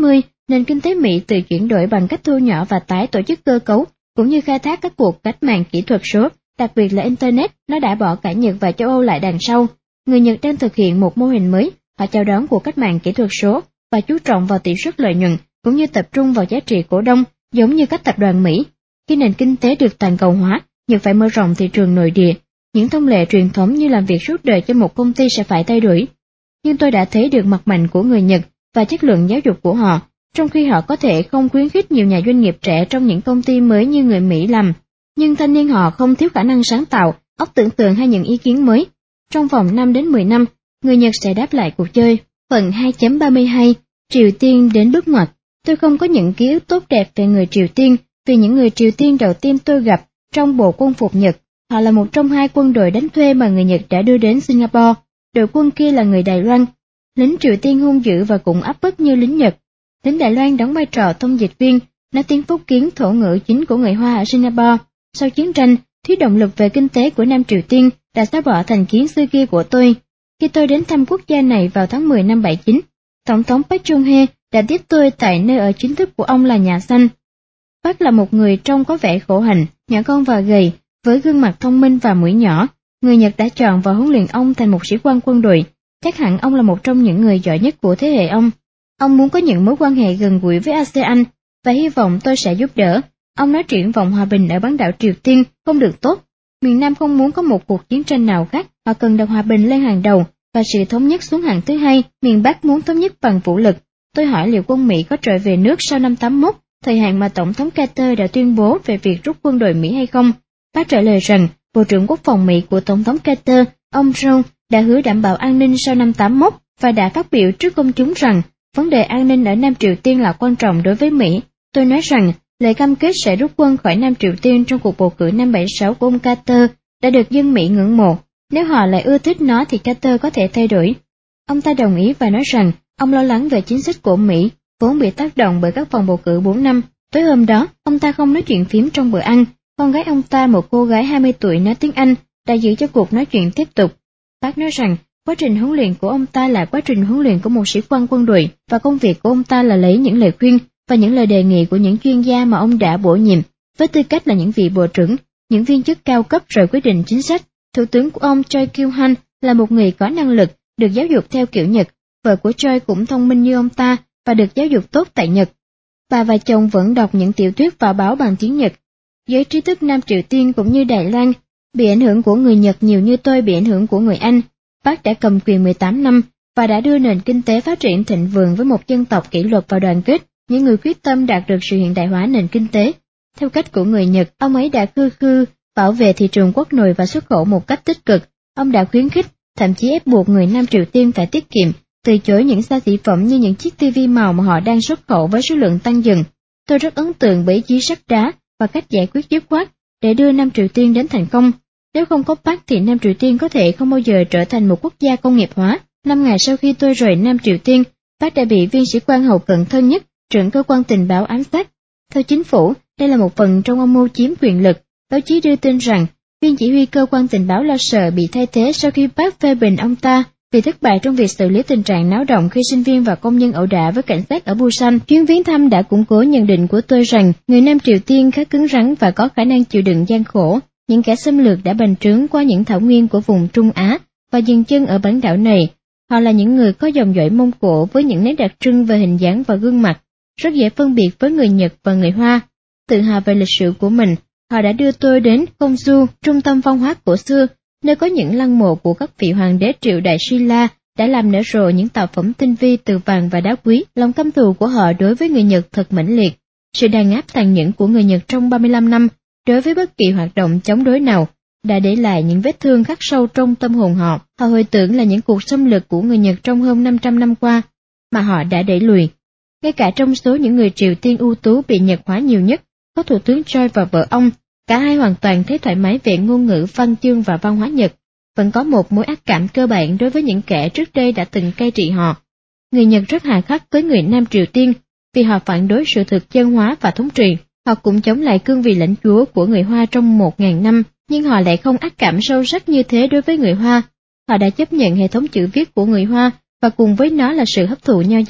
Nền kinh tế Mỹ tự chuyển đổi bằng cách thu nhỏ và tái tổ chức cơ cấu, cũng như khai thác các cuộc cách mạng kỹ thuật số, đặc biệt là Internet, nó đã bỏ cả Nhật và châu Âu lại đằng sau. Người Nhật đang thực hiện một mô hình mới, họ chào đón cuộc cách mạng kỹ thuật số và chú trọng vào tỷ suất lợi nhuận, cũng như tập trung vào giá trị cổ đông, giống như các tập đoàn Mỹ. Khi nền kinh tế được toàn cầu hóa, Nhật phải mở rộng thị trường nội địa. Những thông lệ truyền thống như làm việc suốt đời cho một công ty sẽ phải thay đổi. Nhưng tôi đã thấy được mặt mạnh của người Nhật và chất lượng giáo dục của họ, trong khi họ có thể không khuyến khích nhiều nhà doanh nghiệp trẻ trong những công ty mới như người Mỹ làm. Nhưng thanh niên họ không thiếu khả năng sáng tạo, óc tưởng tượng hay những ý kiến mới. Trong vòng năm đến mười năm, người Nhật sẽ đáp lại cuộc chơi. Phần hai chấm ba mươi hai, Triều Tiên đến bước ngoặt. Tôi không có những ký ức tốt đẹp về người Triều Tiên, vì những người Triều Tiên đầu tiên tôi gặp trong bộ quân phục Nhật. Họ là một trong hai quân đội đánh thuê mà người Nhật đã đưa đến Singapore. Đội quân kia là người Đài Loan. Lính Triều Tiên hung dữ và cũng áp bức như lính Nhật. Lính Đài Loan đóng vai trò thông dịch viên, nói tiếng Phúc Kiến, thổ ngữ chính của người Hoa ở Singapore. Sau chiến tranh, thứ động lực về kinh tế của Nam Triều Tiên đã xóa bỏ thành kiến xưa kia của tôi. Khi tôi đến thăm quốc gia này vào tháng mười năm bảy chín, Tổng thống Park Chung-hee đã tiếp tôi tại nơi ở chính thức của ông là Nhà Xanh. Park là một người trông có vẻ khổ hạnh, nhỏ con và gầy, với gương mặt thông minh và mũi nhỏ. Người Nhật đã chọn và huấn luyện ông thành một sĩ quan quân đội. Chắc hẳn ông là một trong những người giỏi nhất của thế hệ ông. Ông muốn có những mối quan hệ gần gũi với a sê an và hy vọng tôi sẽ giúp đỡ. Ông nói triển vọng hòa bình ở bán đảo Triều Tiên không được tốt. Miền Nam không muốn có một cuộc chiến tranh nào khác, họ cần đặt hòa bình lên hàng đầu và sự thống nhất xuống hàng thứ hai. Miền Bắc muốn thống nhất bằng vũ lực. Tôi hỏi liệu quân Mỹ có trở về nước sau năm tám mốt, thời hạn mà Tổng thống Carter đã tuyên bố về việc rút quân đội Mỹ hay không. Bác trả lời rằng Bộ trưởng Quốc phòng Mỹ của Tổng thống Carter, ông John, đã hứa đảm bảo an ninh sau năm tám mốt và đã phát biểu trước công chúng rằng vấn đề an ninh ở Nam Triều Tiên là quan trọng đối với Mỹ. Tôi nói rằng lời cam kết sẽ rút quân khỏi Nam Triều Tiên trong cuộc bầu cử năm bảy sáu của ông Carter đã được dân Mỹ ngưỡng mộ. Nếu họ lại ưa thích nó thì Carter có thể thay đổi. Ông ta đồng ý và nói rằng ông lo lắng về chính sách của Mỹ, vốn bị tác động bởi các vòng bầu cử bốn năm. Tối hôm đó, ông ta không nói chuyện phím trong bữa ăn. Con gái ông ta, một cô gái hai mươi tuổi nói tiếng Anh, đã giữ cho cuộc nói chuyện tiếp tục. Bác nói rằng quá trình huấn luyện của ông ta là quá trình huấn luyện của một sĩ quan quân đội và công việc của ông ta là lấy những lời khuyên và những lời đề nghị của những chuyên gia mà ông đã bổ nhiệm với tư cách là những vị bộ trưởng, những viên chức cao cấp rồi quyết định chính sách. Thủ tướng của ông Choi Kyu-han là một người có năng lực, được giáo dục theo kiểu Nhật. Vợ của Choi cũng thông minh như ông ta và được giáo dục tốt tại Nhật. Bà và chồng vẫn đọc những tiểu thuyết và báo bằng tiếng Nhật. Giới trí thức Nam Triều Tiên cũng như Đài Loan bị ảnh hưởng của người Nhật nhiều như tôi bị ảnh hưởng của người Anh. Bác đã cầm quyền mười tám năm và đã đưa nền kinh tế phát triển thịnh vượng với một dân tộc kỷ luật và đoàn kết, những người quyết tâm đạt được sự hiện đại hóa nền kinh tế. Theo cách của người Nhật, ông ấy đã khư khư bảo vệ thị trường quốc nội và xuất khẩu một cách tích cực. Ông đã khuyến khích, thậm chí ép buộc người Nam Triều Tiên phải tiết kiệm, từ chối những xa xỉ phẩm như những chiếc ti vi màu mà họ đang xuất khẩu với số lượng tăng dần. Tôi rất ấn tượng bởi ý chí sắt đá và cách giải quyết dứt khoát để đưa Nam Triều Tiên đến thành công. Nếu không có Park thì Nam Triều Tiên có thể không bao giờ trở thành một quốc gia công nghiệp hóa. Năm ngày sau khi tôi rời Nam Triều Tiên, Park đã bị viên sĩ quan hậu cận thân nhất, trưởng cơ quan tình báo ám sát. Theo chính phủ, đây là một phần trong âm mưu chiếm quyền lực. Báo chí đưa tin rằng viên chỉ huy cơ quan tình báo lo sợ bị thay thế sau khi Park phê bình ông ta vì thất bại trong việc xử lý tình trạng náo động khi sinh viên và công nhân ẩu đả với cảnh sát ở Busan. Chuyến viếng thăm đã củng cố nhận định của tôi rằng người Nam Triều Tiên khá cứng rắn và có khả năng chịu đựng gian khổ. Những kẻ xâm lược đã bành trướng qua những thảo nguyên của vùng Trung Á và dừng chân ở bán đảo này. Họ là những người có dòng dõi Mông Cổ với những nét đặc trưng về hình dáng và gương mặt, rất dễ phân biệt với người Nhật và người Hoa. Tự hào về lịch sử của mình, họ đã đưa tôi đến Gongsu, trung tâm văn hóa cổ xưa, nơi có những lăng mộ của các vị hoàng đế Triệu Đại Silla đã làm nở rộ những tạo phẩm tinh vi từ vàng và đá quý. Lòng căm thù của họ đối với người Nhật thật mãnh liệt. Sự đàn áp tàn nhẫn của người Nhật trong ba mươi lăm năm đối với bất kỳ hoạt động chống đối nào đã để lại những vết thương khắc sâu trong tâm hồn họ. Họ hồi tưởng là những cuộc xâm lược của người Nhật trong hơn năm trăm năm qua mà họ đã đẩy lùi. Ngay cả trong số những người Triều Tiên ưu tú bị Nhật hóa nhiều nhất, có Thủ tướng Choi và vợ ông, cả hai hoàn toàn thấy thoải mái về ngôn ngữ, văn chương và văn hóa Nhật. Vẫn có một mối ác cảm cơ bản đối với những kẻ trước đây đã từng cai trị họ. Người Nhật rất hà khắc với người Nam Triều Tiên vì họ phản đối sự thực dân hóa và thống trị. Họ cũng chống lại cương vị lãnh chúa của người Hoa trong một ngàn năm, nhưng họ lại không ác cảm sâu sắc như thế đối với người Hoa. Họ đã chấp nhận hệ thống chữ viết của người Hoa và cùng với nó là sự hấp thụ nho giáo.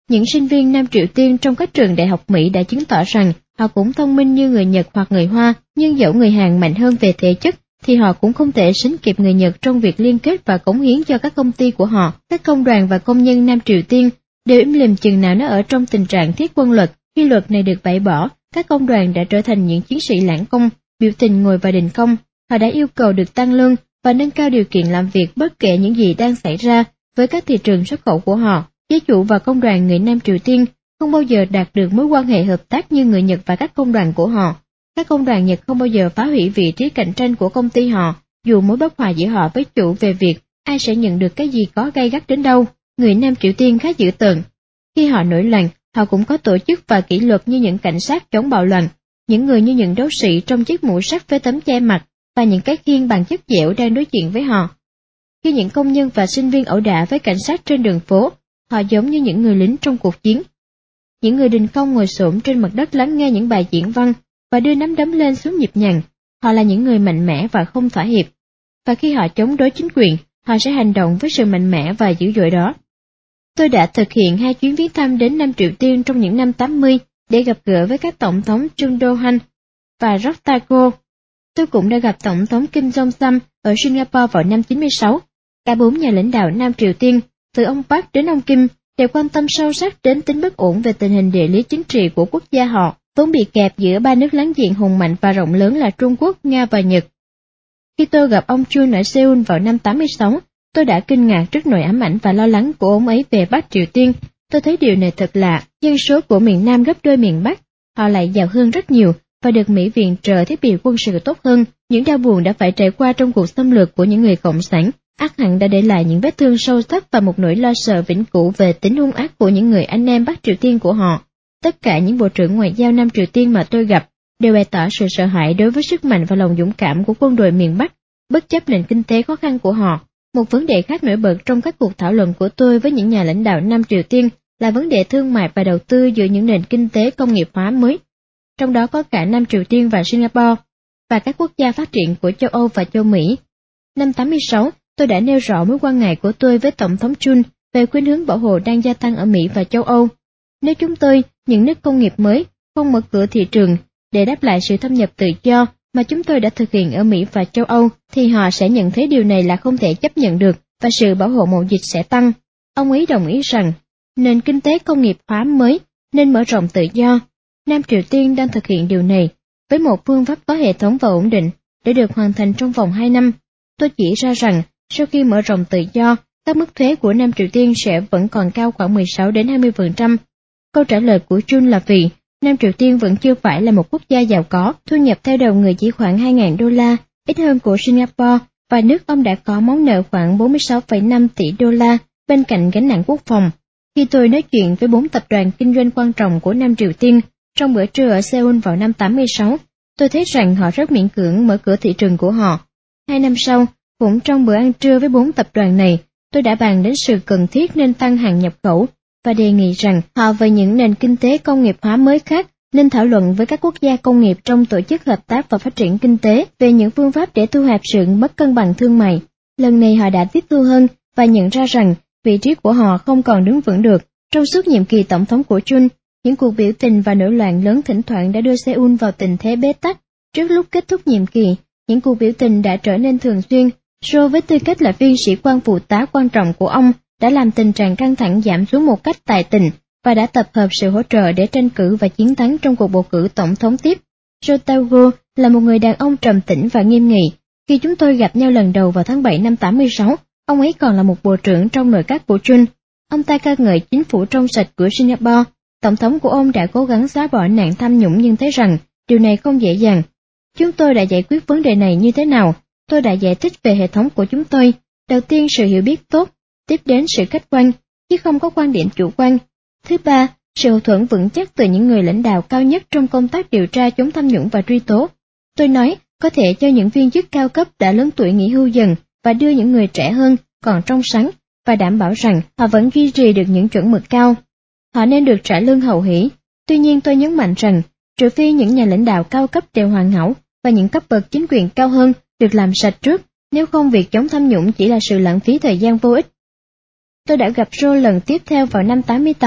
Những sinh viên Nam Triều Tiên trong các trường đại học Mỹ đã chứng tỏ rằng họ cũng thông minh như người Nhật hoặc người Hoa, nhưng dẫu người Hàn mạnh hơn về thể chất, thì họ cũng không thể sánh kịp người Nhật trong việc liên kết và cống hiến cho các công ty của họ. Các công đoàn và công nhân Nam Triều Tiên đều im lìm chừng nào nó ở trong tình trạng thiết quân luật. Khi luật này được bãi bỏ, các công đoàn đã trở thành những chiến sĩ lãng công, biểu tình ngồi vào đình công. Họ đã yêu cầu được tăng lương và nâng cao điều kiện làm việc bất kể những gì đang xảy ra với các thị trường xuất khẩu của họ. Giới chủ và công đoàn người Nam Triều Tiên không bao giờ đạt được mối quan hệ hợp tác như người Nhật và các công đoàn của họ. Các công đoàn Nhật không bao giờ phá hủy vị trí cạnh tranh của công ty họ, dù mối bất hòa giữa họ với chủ về việc ai sẽ nhận được cái gì có gay gắt đến đâu. Người Nam Triều Tiên khá dữ tợn. Khi họ nổi loạn, họ cũng có tổ chức và kỷ luật như những cảnh sát chống bạo loạn, những người như những đấu sĩ trong chiếc mũ sắt với tấm che mặt và những cái khiên bằng chất dẻo đang đối diện với họ. Khi những công nhân và sinh viên ẩu đả với cảnh sát trên đường phố, họ giống như những người lính trong cuộc chiến. Những người đình công ngồi xổm trên mặt đất lắng nghe những bài diễn văn và đưa nắm đấm lên xuống nhịp nhàng. Họ là những người mạnh mẽ và không thỏa hiệp. Và khi họ chống đối chính quyền, họ sẽ hành động với sự mạnh mẽ và dữ dội đó. Tôi đã thực hiện hai chuyến viếng thăm đến Nam Triều Tiên trong những năm tám mươi để gặp gỡ với các tổng thống Chung Do-han và Roctago. Tôi cũng đã gặp tổng thống Kim Jong-sam ở Singapore vào năm chín mươi sáu. Cả bốn nhà lãnh đạo Nam Triều Tiên, từ ông Park đến ông Kim, đều quan tâm sâu sắc đến tính bất ổn về tình hình địa lý chính trị của quốc gia họ, vốn bị kẹp giữa ba nước láng giềng hùng mạnh và rộng lớn là Trung Quốc, Nga và Nhật. Khi tôi gặp ông Chun ở Seoul vào năm tám mươi sáu, tôi đã kinh ngạc trước nỗi ám ảnh và lo lắng của ông ấy về Bắc Triều Tiên. Tôi thấy điều này thật lạ, dân số của miền Nam gấp đôi miền Bắc, họ lại giàu hơn rất nhiều và được Mỹ viện trợ thiết bị quân sự tốt hơn. Những đau buồn đã phải trải qua trong cuộc xâm lược của những người cộng sản, ắt hẳn đã để lại những vết thương sâu sắc và một nỗi lo sợ vĩnh cửu về tính hung ác của những người anh em Bắc Triều Tiên của họ. Tất cả những bộ trưởng ngoại giao Nam Triều Tiên mà tôi gặp đều bày tỏ sự sợ hãi đối với sức mạnh và lòng dũng cảm của quân đội miền Bắc, bất chấp nền kinh tế khó khăn của họ. Một vấn đề khác nổi bật trong các cuộc thảo luận của tôi với những nhà lãnh đạo Nam Triều Tiên là vấn đề thương mại và đầu tư giữa những nền kinh tế công nghiệp hóa mới, trong đó có cả Nam Triều Tiên và Singapore, và các quốc gia phát triển của châu Âu và châu Mỹ. Năm tám mươi sáu, tôi đã nêu rõ mối quan ngại của tôi với Tổng thống Chun về khuynh hướng bảo hộ đang gia tăng ở Mỹ và châu Âu. Nếu chúng tôi, những nước công nghiệp mới, không mở cửa thị trường để đáp lại sự thâm nhập tự do mà chúng tôi đã thực hiện ở Mỹ và châu Âu, thì họ sẽ nhận thấy điều này là không thể chấp nhận được và sự bảo hộ mậu dịch sẽ tăng. Ông ấy đồng ý rằng, nền kinh tế công nghiệp hóa mới nên mở rộng tự do. Nam Triều Tiên đang thực hiện điều này với một phương pháp có hệ thống và ổn định để được hoàn thành trong vòng hai năm. Tôi chỉ ra rằng, sau khi mở rộng tự do, các mức thuế của Nam Triều Tiên sẽ vẫn còn cao khoảng mười sáu đến hai mươi phần trăm. Câu trả lời của Chun là vì Nam Triều Tiên vẫn chưa phải là một quốc gia giàu có, thu nhập theo đầu người chỉ khoảng hai nghìn đô la, ít hơn của Singapore, và nước ông đã có món nợ khoảng bốn mươi sáu phẩy năm tỷ đô la bên cạnh gánh nặng quốc phòng. Khi tôi nói chuyện với bốn tập đoàn kinh doanh quan trọng của Nam Triều Tiên trong bữa trưa ở Seoul vào năm tám mươi sáu, tôi thấy rằng họ rất miễn cưỡng mở cửa thị trường của họ. Hai năm sau, cũng trong bữa ăn trưa với bốn tập đoàn này, tôi đã bàn đến sự cần thiết nên tăng hàng nhập khẩu và đề nghị rằng họ và những nền kinh tế công nghiệp hóa mới khác nên thảo luận với các quốc gia công nghiệp trong tổ chức hợp tác và phát triển kinh tế về những phương pháp để thu hẹp sự mất cân bằng thương mại. Lần này họ đã tiếp thu hơn và nhận ra rằng vị trí của họ không còn đứng vững được. Trong suốt nhiệm kỳ tổng thống của Chun, những cuộc biểu tình và nổi loạn lớn thỉnh thoảng đã đưa Seoul vào tình thế bế tắc. Trước lúc kết thúc nhiệm kỳ, những cuộc biểu tình đã trở nên thường xuyên. Joe với tư cách là viên sĩ quan phụ tá quan trọng của ông đã làm tình trạng căng thẳng giảm xuống một cách tài tình và đã tập hợp sự hỗ trợ để tranh cử và chiến thắng trong cuộc bầu cử tổng thống tiếp. Joe Taugo là một người đàn ông trầm tĩnh và nghiêm nghị. Khi chúng tôi gặp nhau lần đầu vào tháng bảy năm tám mươi sáu, ông ấy còn là một bộ trưởng trong nội các của Chun. Ông ta ca ngợi chính phủ trong sạch của Singapore. Tổng thống của ông đã cố gắng xóa bỏ nạn tham nhũng nhưng thấy rằng điều này không dễ dàng. Chúng tôi đã giải quyết vấn đề này như thế nào? Tôi đã giải thích về hệ thống của chúng tôi. Đầu tiên, sự hiểu biết tốt, tiếp đến sự khách quan, chứ không có quan điểm chủ quan. Thứ ba, sự hậu thuẫn vững chắc từ những người lãnh đạo cao nhất trong công tác điều tra chống tham nhũng và truy tố. Tôi nói, có thể cho những viên chức cao cấp đã lớn tuổi nghỉ hưu dần và đưa những người trẻ hơn, còn trong sáng, và đảm bảo rằng họ vẫn duy trì được những chuẩn mực cao. Họ nên được trả lương hậu hỷ. Tuy nhiên tôi nhấn mạnh rằng, trừ phi những nhà lãnh đạo cao cấp đều hoàn hảo và những cấp bậc chính quyền cao hơn được làm sạch trước, nếu không việc chống tham nhũng chỉ là sự lãng phí thời gian vô ích. Tôi đã gặp Joe lần tiếp theo vào năm tám mươi tám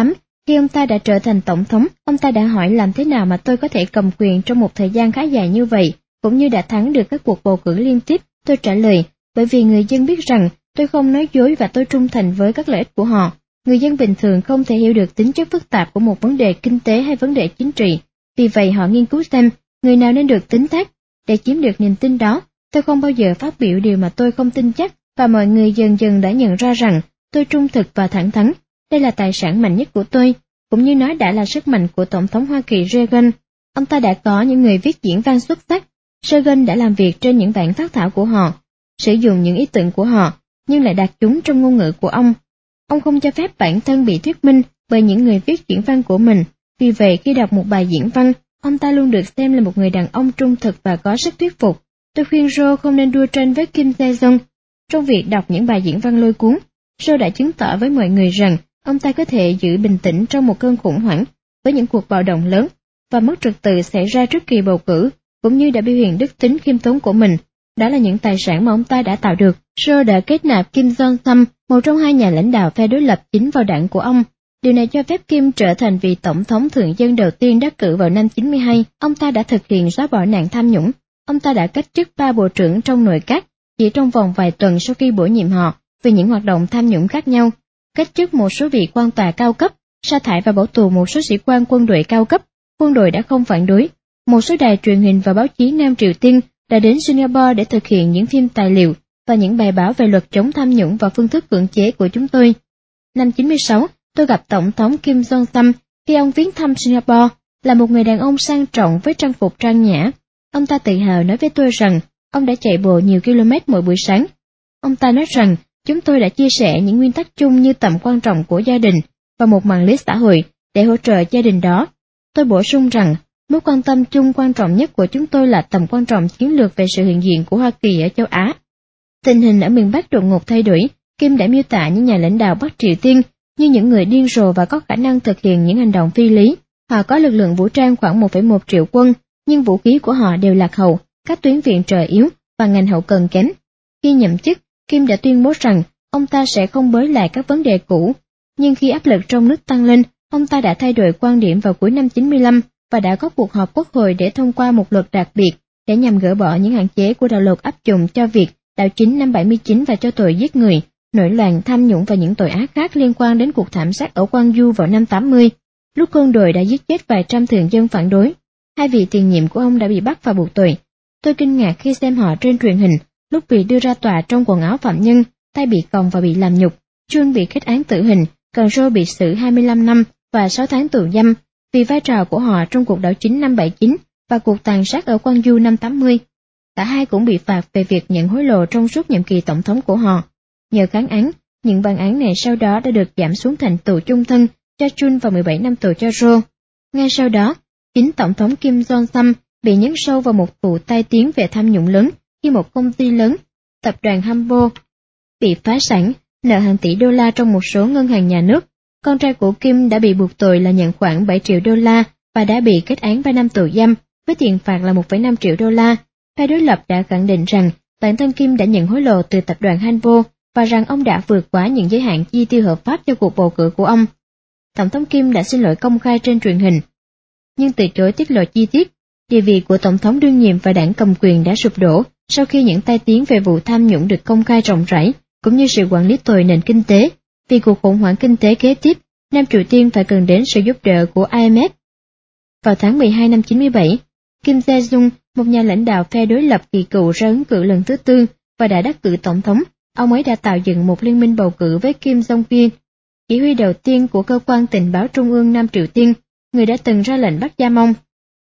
Khi ông ta đã trở thành tổng thống, ông ta đã hỏi làm thế nào mà tôi có thể cầm quyền trong một thời gian khá dài như vậy, cũng như đã thắng được các cuộc bầu cử liên tiếp. Tôi trả lời, bởi vì người dân biết rằng tôi không nói dối và tôi trung thành với các lợi ích của họ. Người dân bình thường không thể hiểu được tính chất phức tạp của một vấn đề kinh tế hay vấn đề chính trị. Vì vậy họ nghiên cứu xem người nào nên được tín thác. Để chiếm được niềm tin đó, tôi không bao giờ phát biểu điều mà tôi không tin chắc, và mọi người dần dần đã nhận ra rằng tôi trung thực và thẳng thắn. Đây là tài sản mạnh nhất của tôi, cũng như nó đã là sức mạnh của Tổng thống Hoa Kỳ Reagan. Ông ta đã có những người viết diễn văn xuất sắc. Reagan đã làm việc trên những bản phác thảo của họ, sử dụng những ý tưởng của họ, nhưng lại đặt chúng trong ngôn ngữ của ông. Ông không cho phép bản thân bị thuyết minh bởi những người viết diễn văn của mình. Vì vậy khi đọc một bài diễn văn, ông ta luôn được xem là một người đàn ông trung thực và có sức thuyết phục. Tôi khuyên Joe không nên đua tranh với Kim Dae-jung trong việc đọc những bài diễn văn lôi cuốn. Joe đã chứng tỏ với mọi người rằng ông ta có thể giữ bình tĩnh trong một cơn khủng hoảng với những cuộc bạo động lớn và mất trật tự xảy ra trước kỳ bầu cử, cũng như đã biểu hiện đức tính khiêm tốn của mình. Đó là những tài sản mà ông ta đã tạo được. Joe đã kết nạp Kim Jong-sam, một trong hai nhà lãnh đạo phe đối lập chính vào đảng của ông. Điều này cho phép Kim trở thành vị tổng thống thường dân đầu tiên đắc cử vào năm chín mươi hai. Ông ta đã thực hiện xóa bỏ nạn tham nhũng. Ông ta đã cách chức ba bộ trưởng trong nội các chỉ trong vòng vài tuần sau khi bổ nhiệm họ vì những hoạt động tham nhũng khác nhau, cách chức một số vị quan tòa cao cấp, sa thải và bỏ tù một số sĩ quan quân đội cao cấp. Quân đội đã không phản đối. Một số đài truyền hình và báo chí Nam Triều Tiên đã đến Singapore để thực hiện những phim tài liệu và những bài báo về luật chống tham nhũng và phương thức cưỡng chế của chúng tôi. Năm chín mươi sáu, tôi gặp Tổng thống Kim Jong-sam khi ông viếng thăm Singapore, là một người đàn ông sang trọng với trang phục trang nhã. Ông ta tự hào nói với tôi rằng ông đã chạy bộ nhiều km mỗi buổi sáng. Ông ta nói rằng chúng tôi đã chia sẻ những nguyên tắc chung như tầm quan trọng của gia đình và một mạng lưới xã hội để hỗ trợ gia đình đó. Tôi bổ sung rằng mối quan tâm chung quan trọng nhất của chúng tôi là tầm quan trọng chiến lược về sự hiện diện của Hoa Kỳ ở châu Á. Tình hình ở miền Bắc đột ngột thay đổi. Kim đã miêu tả những nhà lãnh đạo Bắc Triều Tiên như những người điên rồ và có khả năng thực hiện những hành động phi lý. Họ có lực lượng vũ trang khoảng một phẩy một triệu quân, nhưng vũ khí của họ đều lạc hậu, các tuyến viện trợ yếu và ngành hậu cần kém. Khi nhậm chức, Kim đã tuyên bố rằng ông ta sẽ không bới lại các vấn đề cũ, nhưng khi áp lực trong nước tăng lên, ông ta đã thay đổi quan điểm vào cuối năm chín mươi lăm và đã có cuộc họp quốc hội để thông qua một luật đặc biệt để nhằm gỡ bỏ những hạn chế của đạo luật áp dụng cho việc đảo chính năm bảy mươi chín và cho tội giết người, nổi loạn, tham nhũng và những tội ác khác liên quan đến cuộc thảm sát ở Gwangju vào năm tám mươi, lúc quân đội đã giết chết vài trăm thường dân phản đối. Hai vị tiền nhiệm của ông đã bị bắt và buộc tội. Tôi kinh ngạc khi xem họ trên truyền hình, lúc bị đưa ra tòa trong quần áo phạm nhân, tay bị còng và bị làm nhục. Jun bị kết án tử hình, còn Joe bị xử hai mươi lăm năm và sáu tháng tù giam vì vai trò của họ trong cuộc đảo chính năm bảy chín và cuộc tàn sát ở Gwangju năm tám mươi. Cả hai cũng bị phạt về việc nhận hối lộ trong suốt nhiệm kỳ tổng thống của họ. Nhờ kháng án, những bản án này sau đó đã được giảm xuống thành tù chung thân cho Jun và mười bảy năm tù cho Joe. Ngay sau đó, chính Tổng thống Kim Jong-sam bị nhấn sâu vào một vụ tai tiếng về tham nhũng lớn khi một công ty lớn, tập đoàn Hambo, bị phá sản, nợ hàng tỷ đô la trong một số ngân hàng nhà nước. Con trai của Kim đã bị buộc tội là nhận khoảng bảy triệu đô la và đã bị kết án ba năm tù giam, với tiền phạt là một phẩy năm triệu đô la. Phe đối lập đã khẳng định rằng bản thân Kim đã nhận hối lộ từ tập đoàn Hanwha và rằng ông đã vượt quá những giới hạn chi tiêu hợp pháp cho cuộc bầu cử của ông. Tổng thống Kim đã xin lỗi công khai trên truyền hình, nhưng từ chối tiết lộ chi tiết. Địa vị của tổng thống đương nhiệm và đảng cầm quyền đã sụp đổ sau khi những tai tiếng về vụ tham nhũng được công khai rộng rãi, cũng như sự quản lý tồi nền kinh tế. Vì cuộc khủng hoảng kinh tế kế tiếp, Nam Triều Tiên phải cần đến sự giúp đỡ của I M F. Vào tháng mười hai năm chín mươi bảy, Kim Dae-jung, một nhà lãnh đạo phe đối lập kỳ cựu, ra ứng cử lần thứ tư và đã đắc cử tổng thống. Ông ấy đã tạo dựng một liên minh bầu cử với Kim Jong-pil, chỉ huy đầu tiên của cơ quan tình báo trung ương Nam Triều Tiên, người đã từng ra lệnh bắt Gia Mông.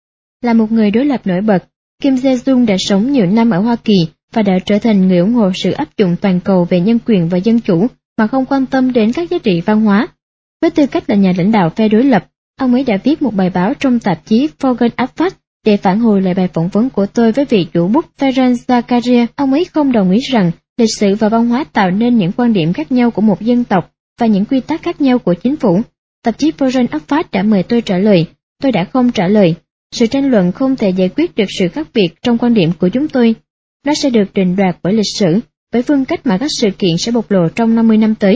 Là một người đối lập nổi bật, Kim Dae-jung đã sống nhiều năm ở Hoa Kỳ và đã trở thành người ủng hộ sự áp dụng toàn cầu về nhân quyền và dân chủ mà không quan tâm đến các giá trị văn hóa. Với tư cách là nhà lãnh đạo phe đối lập, ông ấy đã viết một bài báo trong tạp chí Foreign Affairs để phản hồi lại bài phỏng vấn của tôi với vị chủ bút Ferran Zakaria. Ông ấy không đồng ý rằng lịch sử và văn hóa tạo nên những quan điểm khác nhau của một dân tộc và những quy tắc khác nhau của chính phủ. Tạp chí Foreign Affairs đã mời tôi trả lời. Tôi đã không trả lời. Sự tranh luận không thể giải quyết được sự khác biệt trong quan điểm của chúng tôi. Nó sẽ được định đoạt bởi lịch sử, bởi phương cách mà các sự kiện sẽ bộc lộ trong năm mươi năm tới.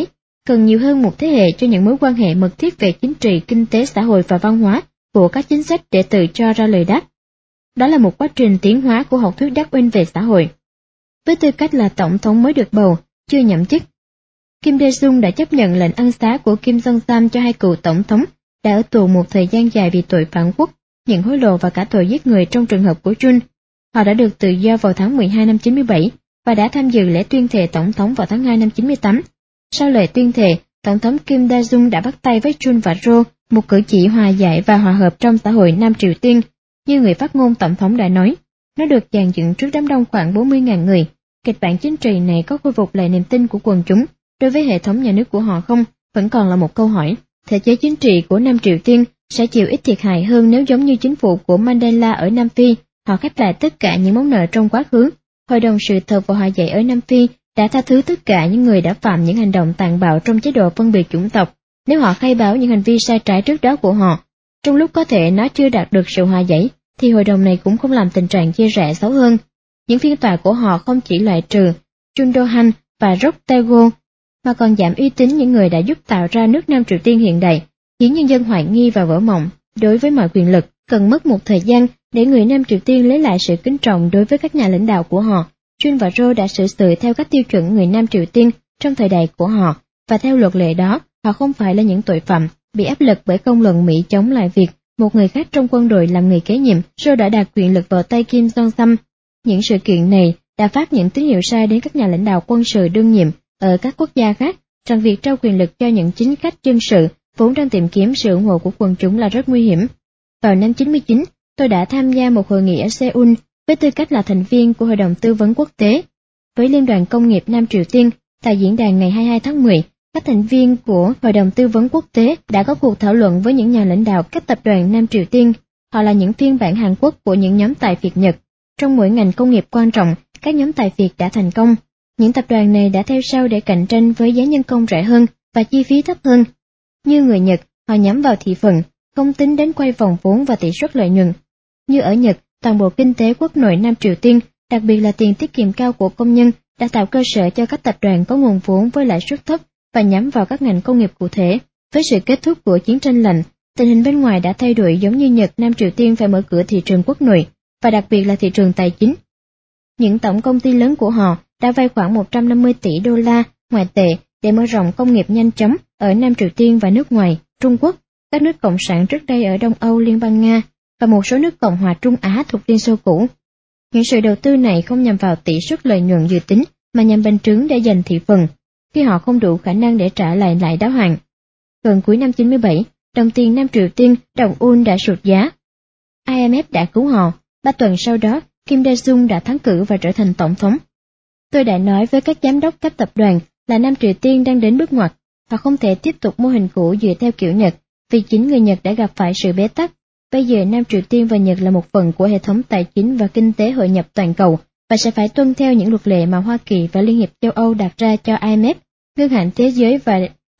cần nhiều hơn một thế hệ cho những mối quan hệ mật thiết về chính trị, kinh tế, xã hội và văn hóa của các chính sách để tự cho ra lời đáp. Đó là một quá trình tiến hóa của học thuyết Darwin về xã hội. Với tư cách là tổng thống mới được bầu, chưa nhậm chức, Kim Dae-jung đã chấp nhận lệnh ân xá của Kim Jong-sam cho hai cựu tổng thống đã ở tù một thời gian dài vì tội phản quốc, nhận hối lộ và cả tội giết người trong trường hợp của Jun. Họ đã được tự do vào tháng mười hai năm chín mươi bảy và đã tham dự lễ tuyên thệ tổng thống vào tháng hai năm chín mươi tám. Sau lễ tuyên thệ, Tổng thống Kim Dae-jung đã bắt tay với Jun và Ro, một cử chỉ hòa giải và hòa hợp trong xã hội Nam Triều Tiên. Như người phát ngôn tổng thống đã nói, nó được dàn dựng trước đám đông khoảng bốn mươi nghìn người. Kịch bản chính trị này có khôi phục lại niềm tin của quần chúng đối với hệ thống nhà nước của họ không, vẫn còn là một câu hỏi. Thể chế chính trị của Nam Triều Tiên sẽ chịu ít thiệt hại hơn nếu giống như chính phủ của Mandela ở Nam Phi, họ khép lại tất cả những món nợ trong quá khứ. Hội đồng sự thật và hòa giải ở Nam Phi đã tha thứ tất cả những người đã phạm những hành động tàn bạo trong chế độ phân biệt chủng tộc, nếu họ khai báo những hành vi sai trái trước đó của họ. Trong lúc có thể nó chưa đạt được sự hòa giải, thì hội đồng này cũng không làm tình trạng chia rẽ xấu hơn. Những phiên tòa của họ không chỉ loại trừ Chun Do-han và Rock Tae-go, mà còn giảm uy tín những người đã giúp tạo ra nước Nam Triều Tiên hiện đại, khiến nhân dân hoài nghi và vỡ mộng đối với mọi quyền lực. Cần mất một thời gian để người Nam Triều Tiên lấy lại sự kính trọng đối với các nhà lãnh đạo của họ. Jun và Ro đã xử sự theo các tiêu chuẩn người Nam Triều Tiên trong thời đại của họ, và theo luật lệ đó, họ không phải là những tội phạm bị áp lực bởi công luận Mỹ chống lại việc một người khác trong quân đội làm người kế nhiệm. Ro đã đặt quyền lực vào tay Kim Jong-sam. Những sự kiện này đã phát những tín hiệu sai đến các nhà lãnh đạo quân sự đương nhiệm ở các quốc gia khác rằng việc trao quyền lực cho những chính khách dân sự vốn đang tìm kiếm sự ủng hộ của quần chúng là rất nguy hiểm. Vào năm chín mươi chín, tôi đã tham gia một hội nghị ở Seoul với tư cách là thành viên của Hội đồng Tư vấn Quốc tế với Liên đoàn Công nghiệp Nam Triều Tiên. Tại diễn đàn ngày hai mươi hai tháng mười, các thành viên của Hội đồng Tư vấn Quốc tế đã có cuộc thảo luận với những nhà lãnh đạo các tập đoàn Nam Triều Tiên. Họ là những phiên bản Hàn Quốc của những nhóm tài phiệt Nhật. Trong mỗi ngành công nghiệp quan trọng, các nhóm tài phiệt đã thành công. Những tập đoàn này đã theo sau để cạnh tranh với giá nhân công rẻ hơn và chi phí thấp hơn. Như người Nhật, họ nhắm vào thị phần, không tính đến quay vòng vốn và tỷ suất lợi nhuận. Như ở Nhật, toàn bộ kinh tế quốc nội Nam Triều Tiên, đặc biệt là tiền tiết kiệm cao của công nhân, đã tạo cơ sở cho các tập đoàn có nguồn vốn với lãi suất thấp và nhắm vào các ngành công nghiệp cụ thể. Với sự kết thúc của chiến tranh lạnh, tình hình bên ngoài đã thay đổi giống như Nhật. Nam Triều Tiên phải mở cửa thị trường quốc nội, và đặc biệt là thị trường tài chính. Những tổng công ty lớn của họ đã vay khoảng một trăm năm mươi tỷ đô la ngoại tệ để mở rộng công nghiệp nhanh chóng ở Nam Triều Tiên và nước ngoài, Trung Quốc, các nước cộng sản trước đây ở Đông Âu, Liên bang Nga và một số nước Cộng hòa Trung Á thuộc Liên Xô cũ. Những sự đầu tư này không nhằm vào tỷ suất lợi nhuận dự tính mà nhằm bành trướng để giành thị phần khi họ không đủ khả năng để trả lại lại đáo hạn. Gần cuối năm chín mươi bảy, đồng tiền Nam Triều Tiên, đồng won đã sụt giá. i em ép đã cứu họ. Ba tuần sau đó, Kim Dae-jung đã thắng cử và trở thành tổng thống. Tôi đã nói với các giám đốc các tập đoàn là Nam Triều Tiên đang đến bước ngoặt. Họ không thể tiếp tục mô hình cũ dựa theo kiểu Nhật, vì chính người Nhật đã gặp phải sự bế tắc. Bây giờ Nam Triều Tiên và Nhật là một phần của hệ thống tài chính và kinh tế hội nhập toàn cầu và sẽ phải tuân theo những luật lệ mà Hoa Kỳ và Liên hiệp châu Âu đặt ra cho i em ép, Ngân hàng Thế giới và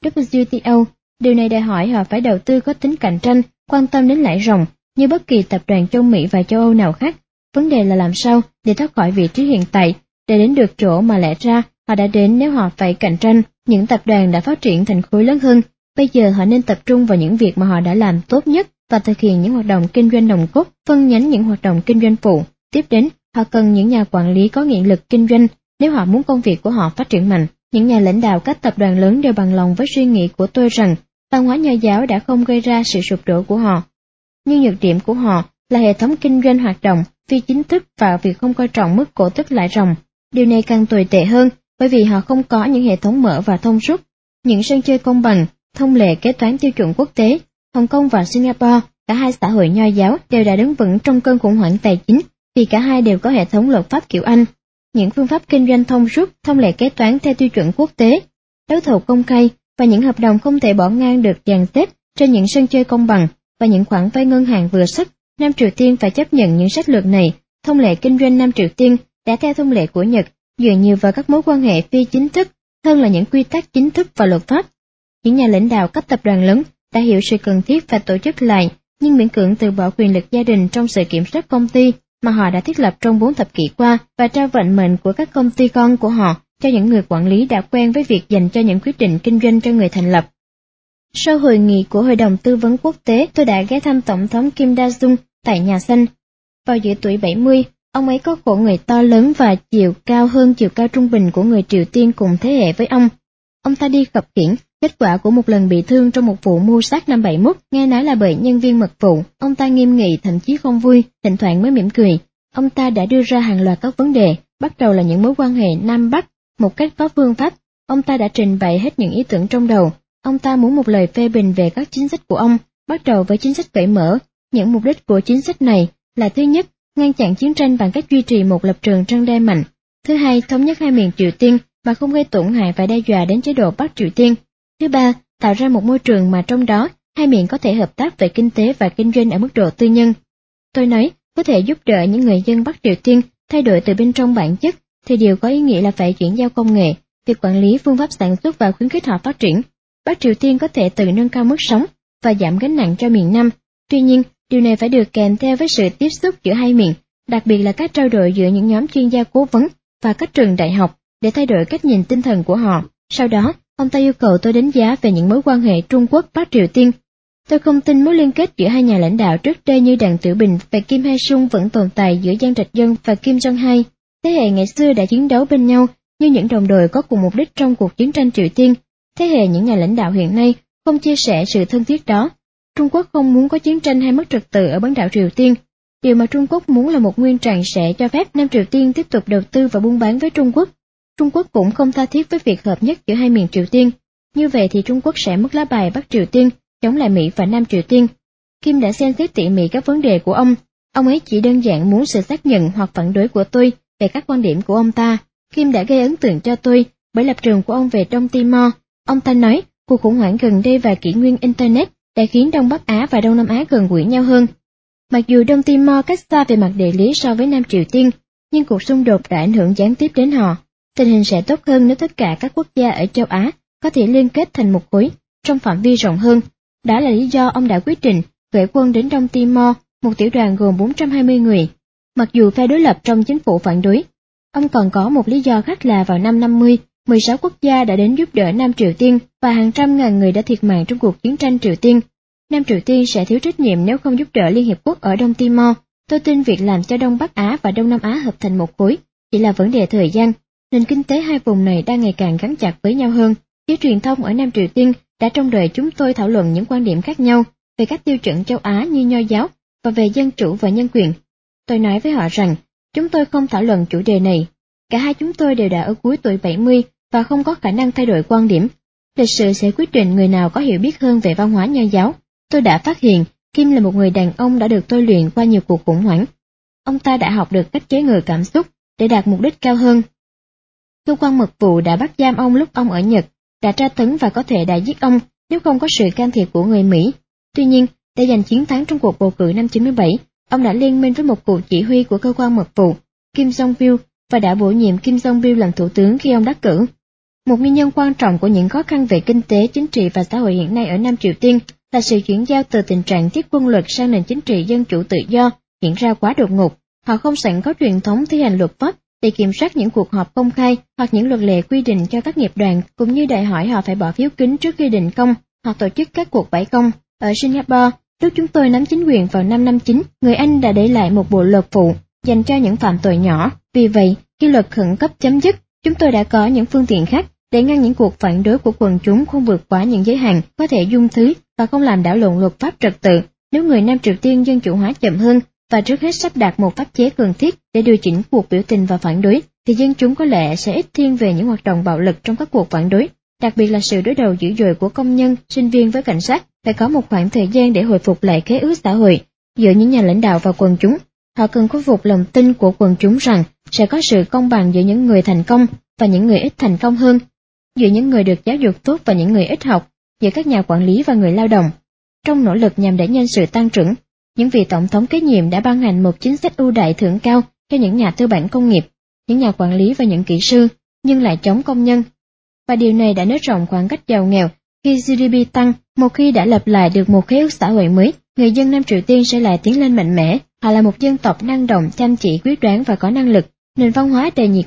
W T O. Điều này đòi hỏi họ phải đầu tư có tính cạnh tranh, quan tâm đến lãi ròng như bất kỳ tập đoàn châu Mỹ và châu Âu nào khác. Vấn đề là làm sao để thoát khỏi vị trí hiện tại, để đến được chỗ mà lẽ ra họ đã đến nếu họ phải cạnh tranh. Những tập đoàn đã phát triển thành khối lớn hơn. Bây giờ họ nên tập trung vào những việc mà họ đã làm tốt nhất và thực hiện những hoạt động kinh doanh nòng cốt, phân nhánh những hoạt động kinh doanh phụ. Tiếp đến, họ cần những nhà quản lý có nghị lực kinh doanh nếu họ muốn công việc của họ phát triển mạnh. Những nhà lãnh đạo các tập đoàn lớn đều bằng lòng với suy nghĩ của tôi rằng văn hóa Nho giáo đã không gây ra sự sụp đổ của họ. Nhưng nhược điểm của họ là hệ thống kinh doanh hoạt động phi chính thức và việc không coi trọng mức cổ tức lãi ròng. Điều này càng tồi tệ hơn bởi vì họ không có những hệ thống mở và thông suốt, những sân chơi công bằng, thông lệ kế toán tiêu chuẩn quốc tế. Hồng Kông và Singapore, cả hai xã hội Nho giáo đều đã đứng vững trong cơn khủng hoảng tài chính vì cả hai đều có hệ thống luật pháp kiểu Anh. Những phương pháp kinh doanh thông suốt, thông lệ kế toán theo tiêu chuẩn quốc tế, đấu thầu công khai và những hợp đồng không thể bỏ ngang được dàn xếp trên những sân chơi công bằng và những khoản vay ngân hàng vừa sức. Nam Triều Tiên phải chấp nhận những sách lược này. Thông lệ kinh doanh Nam Triều Tiên đã theo thông lệ của Nhật, dựa nhiều vào các mối quan hệ phi chính thức hơn là những quy tắc chính thức và luật pháp. Những nhà lãnh đạo các tập đoàn lớn đã hiểu sự cần thiết phải tổ chức lại, nhưng miễn cưỡng từ bỏ quyền lực gia đình trong sự kiểm soát công ty mà họ đã thiết lập trong bốn thập kỷ qua và trao vận mệnh của các công ty con của họ cho những người quản lý đã quen với việc dành cho những quyết định kinh doanh cho người thành lập. Sau hội nghị của Hội đồng Tư vấn Quốc tế, tôi đã ghé thăm Tổng thống Kim Dae-jung tại Nhà Xanh. Vào giữa tuổi bảy mươi, ông ấy có khổ người to lớn và chiều cao hơn chiều cao trung bình của người Triều Tiên cùng thế hệ với ông. Ông ta đi khập khiễng, kết quả của một lần bị thương trong một vụ mưu sát năm bảy mốt, nghe nói là bởi nhân viên mật vụ. Ông ta nghiêm nghị, thậm chí không vui, thỉnh thoảng mới mỉm cười. Ông ta đã đưa ra hàng loạt các vấn đề, bắt đầu là những mối quan hệ Nam Bắc, một cách có phương pháp. Ông ta đã trình bày hết những ý tưởng trong đầu. Ông ta muốn một lời phê bình về các chính sách của ông, bắt đầu với chính sách cởi mở. Những mục đích của chính sách này là: thứ nhất, ngăn chặn chiến tranh bằng cách duy trì một lập trường răn đe mạnh; thứ hai, thống nhất hai miền Triều Tiên mà không gây tổn hại và đe dọa đến chế độ Bắc Triều Tiên; thứ ba, tạo ra một môi trường mà trong đó hai miền có thể hợp tác về kinh tế và kinh doanh ở mức độ tư nhân. Tôi nói, có thể giúp đỡ những người dân Bắc Triều Tiên thay đổi từ bên trong bản chất, thì điều có ý nghĩa là phải chuyển giao công nghệ, việc quản lý, phương pháp sản xuất và khuyến khích họ phát triển. Bắc Triều Tiên có thể tự nâng cao mức sống và giảm gánh nặng cho miền Nam. Tuy nhiên, điều này phải được kèm theo với sự tiếp xúc giữa hai miền, đặc biệt là các trao đổi giữa những nhóm chuyên gia cố vấn và các trường đại học để thay đổi cách nhìn tinh thần của họ. Sau đó, ông ta yêu cầu tôi đánh giá về những mối quan hệ Trung Quốc-Bắc Triều Tiên. Tôi không tin mối liên kết giữa hai nhà lãnh đạo trước đây như Đặng Tiểu Bình và Kim Hae-sung vẫn tồn tại giữa Giang Trạch Dân và Kim Jong-hai. Thế hệ ngày xưa đã chiến đấu bên nhau như những đồng đội có cùng mục đích trong cuộc chiến tranh Triều Tiên. Thế hệ những nhà lãnh đạo hiện nay không chia sẻ sự thân thiết đó. Trung Quốc không muốn có chiến tranh hay mất trật tự ở bán đảo Triều Tiên. Điều mà Trung Quốc muốn là một nguyên trạng sẽ cho phép Nam Triều Tiên tiếp tục đầu tư và buôn bán với Trung Quốc. Trung Quốc cũng không tha thiết với việc hợp nhất giữa hai miền Triều Tiên. Như vậy thì Trung Quốc sẽ mất lá bài Bắc Triều Tiên, chống lại Mỹ và Nam Triều Tiên. Kim đã xem xét tỉ mỉ các vấn đề của ông. Ông ấy chỉ đơn giản muốn sự xác nhận hoặc phản đối của tôi về các quan điểm của ông ta. Kim đã gây ấn tượng cho tôi bởi lập trường của ông về Đông Timor. Ông ta nói, cuộc khủng hoảng gần đây và kỷ nguyên Internet đã khiến Đông Bắc Á và Đông Nam Á gần gũi nhau hơn. Mặc dù Đông Timor cách xa về mặt địa lý so với Nam Triều Tiên, nhưng cuộc xung đột đã ảnh hưởng gián tiếp đến họ. Tình hình sẽ tốt hơn nếu tất cả các quốc gia ở châu Á có thể liên kết thành một khối trong phạm vi rộng hơn. Đó là lý do ông đã quyết định gửi quân đến Đông Timor, một tiểu đoàn gồm bốn trăm hai mươi người. Mặc dù phe đối lập trong chính phủ phản đối, ông còn có một lý do khác là vào năm năm mươi, mười sáu quốc gia đã đến giúp đỡ Nam Triều Tiên và hàng trăm ngàn người đã thiệt mạng trong cuộc chiến tranh Triều Tiên. Nam Triều Tiên sẽ thiếu trách nhiệm nếu không giúp đỡ Liên Hiệp Quốc ở Đông Timor. Tôi tin việc làm cho Đông Bắc Á và Đông Nam Á hợp thành một khối chỉ là vấn đề thời gian. Nền kinh tế hai vùng này đang ngày càng gắn chặt với nhau hơn. Giới truyền thông ở Nam Triều Tiên đã trông đợi chúng tôi thảo luận những quan điểm khác nhau về các tiêu chuẩn châu Á như Nho giáo và về dân chủ và nhân quyền. Tôi nói với họ rằng, chúng tôi không thảo luận chủ đề này. Cả hai chúng tôi đều đã ở cuối tuổi bảy mươi và không có khả năng thay đổi quan điểm. Lịch sử sẽ quyết định người nào có hiểu biết hơn về văn hóa Nho giáo. Tôi đã phát hiện Kim là một người đàn ông đã được tôi luyện qua nhiều cuộc khủng hoảng. Ông ta đã học được cách chế ngự cảm xúc để đạt mục đích cao hơn. Cơ quan mật vụ đã bắt giam ông lúc ông ở Nhật, đã tra tấn và có thể đã giết ông nếu không có sự can thiệp của người Mỹ. Tuy nhiên, để giành chiến thắng trong cuộc bầu cử năm chín mươi bảy, ông đã liên minh với một cựu chỉ huy của cơ quan mật vụ, Kim Jong-il, và đã bổ nhiệm Kim Jong-il làm thủ tướng khi ông đắc cử. Một nguyên nhân quan trọng của những khó khăn về kinh tế, chính trị và xã hội hiện nay ở Nam Triều Tiên là sự chuyển giao từ tình trạng thiết quân luật sang nền chính trị dân chủ tự do diễn ra quá đột ngột. Họ không sẵn có truyền thống thi hành luật pháp để kiểm soát những cuộc họp công khai hoặc những luật lệ quy định cho các nghiệp đoàn, cũng như đòi hỏi họ phải bỏ phiếu kín trước khi định công hoặc tổ chức các cuộc bãi công. Ở Singapore, lúc chúng tôi nắm chính quyền vào năm năm chín, người Anh đã để lại một bộ luật phụ dành cho những phạm tội nhỏ. Vì vậy, khi luật khẩn cấp chấm dứt, chúng tôi đã có những phương tiện khác để ngăn những cuộc phản đối của quần chúng không vượt quá những giới hạn có thể dung thứ và không làm đảo lộn luật pháp trật tự. Nếu người Nam Triều Tiên dân chủ hóa chậm hơn và trước hết sắp đặt một pháp chế cần thiết để điều chỉnh cuộc biểu tình và phản đối, thì dân chúng có lẽ sẽ ít thiên về những hoạt động bạo lực trong các cuộc phản đối, đặc biệt là sự đối đầu dữ dội của công nhân, sinh viên với cảnh sát. Phải có một khoảng thời gian để hồi phục lại khế ước xã hội giữa những nhà lãnh đạo và quần chúng. Họ cần khôi phục lòng tin của quần chúng rằng sẽ có sự công bằng giữa những người thành công và những người ít thành công hơn, giữa những người được giáo dục tốt và những người ít học, giữa các nhà quản lý và người lao động. Trong nỗ lực nhằm đẩy nhanh sự tăng trưởng, những vị tổng thống kế nhiệm đã ban hành một chính sách ưu đãi thưởng cao cho những nhà tư bản công nghiệp, những nhà quản lý và những kỹ sư, nhưng lại chống công nhân. Và điều này đã nới rộng khoảng cách giàu nghèo. Khi giê đê pê tăng, một khi đã lập lại được một khế ước xã hội mới, người dân Nam Triều Tiên sẽ lại tiến lên mạnh mẽ. Họ là một dân tộc năng động, chăm chỉ, quyết đoán và có năng lực. Nền văn hóa đầy nhiệt huyết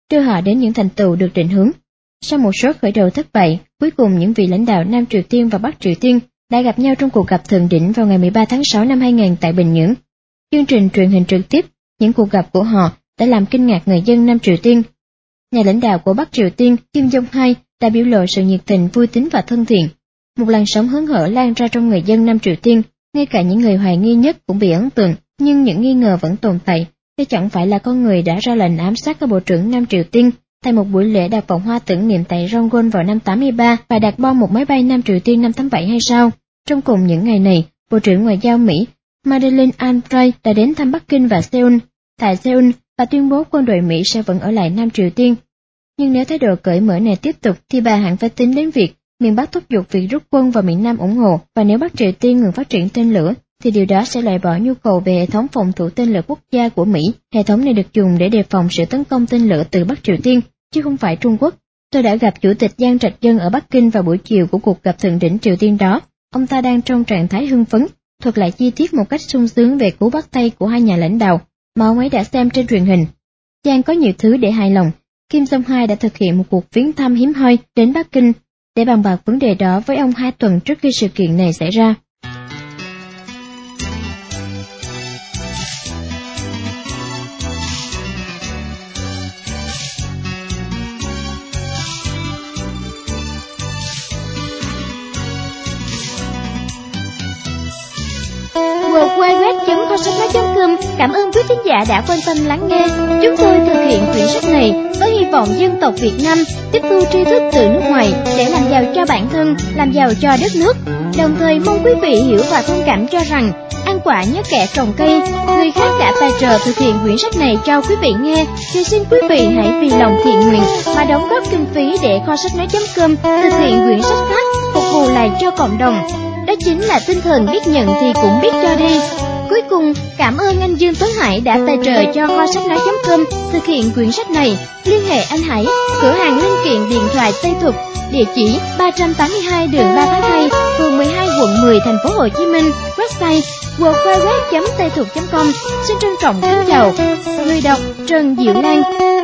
đưa họ đến những thành tựu được định hướng. Sau một số khởi đầu thất bại, cuối cùng những vị lãnh đạo Nam Triều Tiên và Bắc Triều Tiên đã gặp nhau trong cuộc gặp thượng đỉnh vào ngày mười ba tháng sáu năm hai nghìn tại Bình Nhưỡng. Chương trình truyền hình trực tiếp, những cuộc gặp của họ đã làm kinh ngạc người dân Nam Triều Tiên. Nhà lãnh đạo của Bắc Triều Tiên Kim Jong-un đã biểu lộ sự nhiệt tình, vui tính và thân thiện. Một làn sóng hớn hở lan ra trong người dân Nam Triều Tiên, ngay cả những người hoài nghi nhất cũng bị ấn tượng, nhưng những nghi ngờ vẫn tồn tại. Đây chẳng phải là con người đã ra lệnh ám sát các bộ trưởng Nam Triều Tiên tại một buổi lễ đặt vòng hoa tưởng niệm tại Rangoon vào năm tám mươi ba và đặt bom một máy bay Nam Triều Tiên năm tám bảy hay sao? Trong cùng những ngày này, Bộ trưởng Ngoại giao Mỹ Madeleine Albright đã đến thăm Bắc Kinh và Seoul. Tại Seoul, bà tuyên bố quân đội Mỹ sẽ vẫn ở lại Nam Triều Tiên. Nhưng nếu thái độ cởi mở này tiếp tục thì bà hẳn phải tính đến việc miền Bắc thúc giục việc rút quân và miền Nam ủng hộ, và nếu Bắc Triều Tiên ngừng phát triển tên lửa thì điều đó sẽ loại bỏ nhu cầu về hệ thống phòng thủ tên lửa quốc gia của Mỹ. Hệ thống này được dùng để đề phòng sự tấn công tên lửa từ Bắc Triều Tiên, chứ không phải Trung Quốc. Tôi đã gặp Chủ tịch Giang Trạch Dân ở Bắc Kinh vào buổi chiều của cuộc gặp thượng đỉnh Triều Tiên đó. Ông ta đang trong trạng thái hưng phấn, thuật lại chi tiết một cách sung sướng về cú bắt tay của hai nhà lãnh đạo mà ông ấy đã xem trên truyền hình. Giang có nhiều thứ để hài lòng. Kim Jong-un đã thực hiện một cuộc viếng thăm hiếm hoi đến Bắc Kinh để bàn bạc vấn đề đó với ông hai tuần trước khi sự kiện này xảy ra. w w w chấm kho sách nói chấm com cảm ơn quý thính giả đã quan tâm lắng nghe. Chúng tôi thực hiện quyển sách này với hy vọng dân tộc Việt Nam tiếp thu tri thức từ nước ngoài để làm giàu cho bản thân, làm giàu cho đất nước. Đồng thời mong quý vị hiểu và thông cảm cho rằng ăn quả nhớ kẻ trồng cây, người khác đã tài trợ thực hiện quyển sách này cho quý vị nghe, thì xin quý vị hãy vì lòng thiện nguyện mà đóng góp kinh phí để kho sách nói chấm com thực hiện quyển sách khác phục vụ lại cho cộng đồng. Đó chính là tinh thần biết nhận thì cũng biết cho đi. Cuối cùng, cảm ơn anh Dương Tuấn Hải đã tài trợ cho kho sách nói chấm com thực hiện quyển sách này. Liên hệ anh Hải, cửa hàng linh kiện điện thoại Tây Thục, địa chỉ ba trăm tám mươi hai đường ba tháng hai, phường mười hai, quận mười, thành phố Hồ Chí Minh. Website w w w chấm tây thục chấm com. Xin trân trọng kính chào. Người đọc Trần Diệu Lan.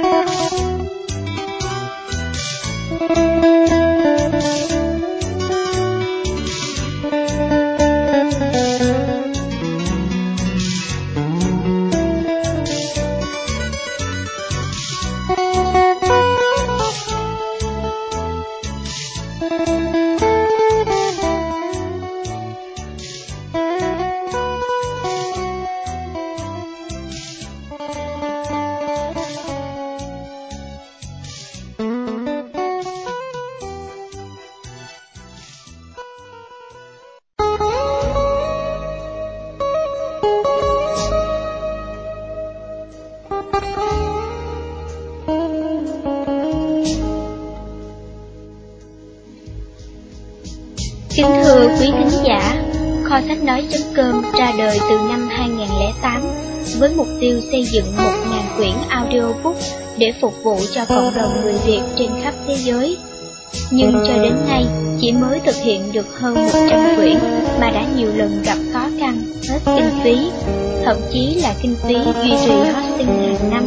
Kính thưa quý thính giả, kho sách nói chấm com ra đời từ năm hai nghìn không trăm lẻ tám với mục tiêu xây dựng một nghìn quyển audiobook để phục vụ cho cộng đồng người Việt trên khắp thế giới. Nhưng cho đến nay chỉ mới thực hiện được hơn một trăm quyển mà đã nhiều lần gặp khó khăn, hết kinh phí, thậm chí là kinh phí duy trì hosting hàng năm.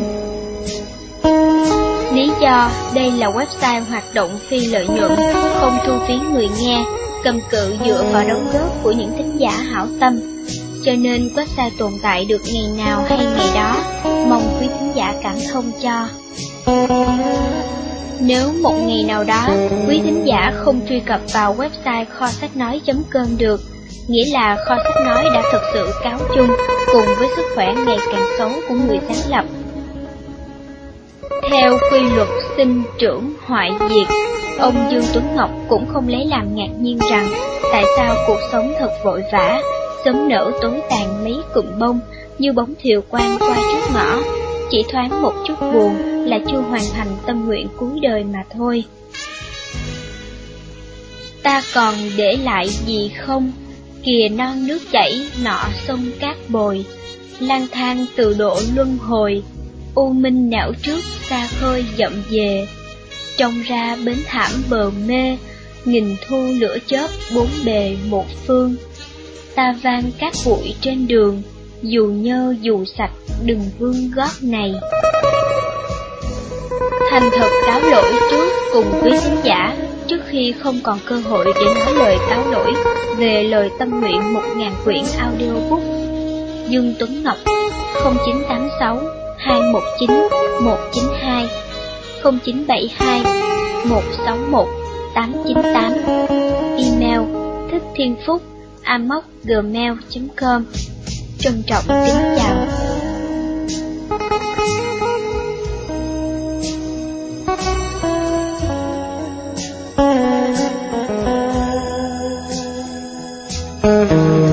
Lý do đây là website hoạt động phi lợi nhuận, không thu phí người nghe, cầm cự dựa vào đóng góp của những thính giả hảo tâm, cho nên website tồn tại được ngày nào hay ngày đó, mong quý thính giả cảm thông cho. Nếu một ngày nào đó quý thính giả không truy cập vào website kho sách nói chấm com được, nghĩa là kho sách nói đã thực sự cáo chung cùng với sức khỏe ngày càng xấu của người sáng lập. Theo quy luật sinh trưởng hoại diệt, ông Dương Tuấn Ngọc cũng không lấy làm ngạc nhiên rằng tại sao cuộc sống thật vội vã, sớm nở tối tàn mấy cụm bông như bóng thiều quang qua trước ngõ, chỉ thoáng một chút buồn là chưa hoàn thành tâm nguyện cuối đời mà thôi. Ta còn để lại gì không? Kìa non nước chảy, nọ sông cát bồi, lang thang từ độ luân hồi, u minh não trước xa khơi dậm về. Trông ra bến thảm bờ mê, nghìn thu lửa chớp bốn bề một phương. Ta vang cát bụi trên đường, dù nhơ dù sạch đừng vương gót này. thành thật cáo lỗi trước cùng quý khán giả trước khi không còn cơ hội để nói lời cáo lỗi về lời tâm nguyện một ngàn quyển audiobook. Dương Tuấn Ngọc không chín tám sáu hai một chín một chín hai không chín bảy hai một sáu một tám chín tám, email thích thiên phúc a m o c gmail chấm com. Trân trọng kính chào. Thank you.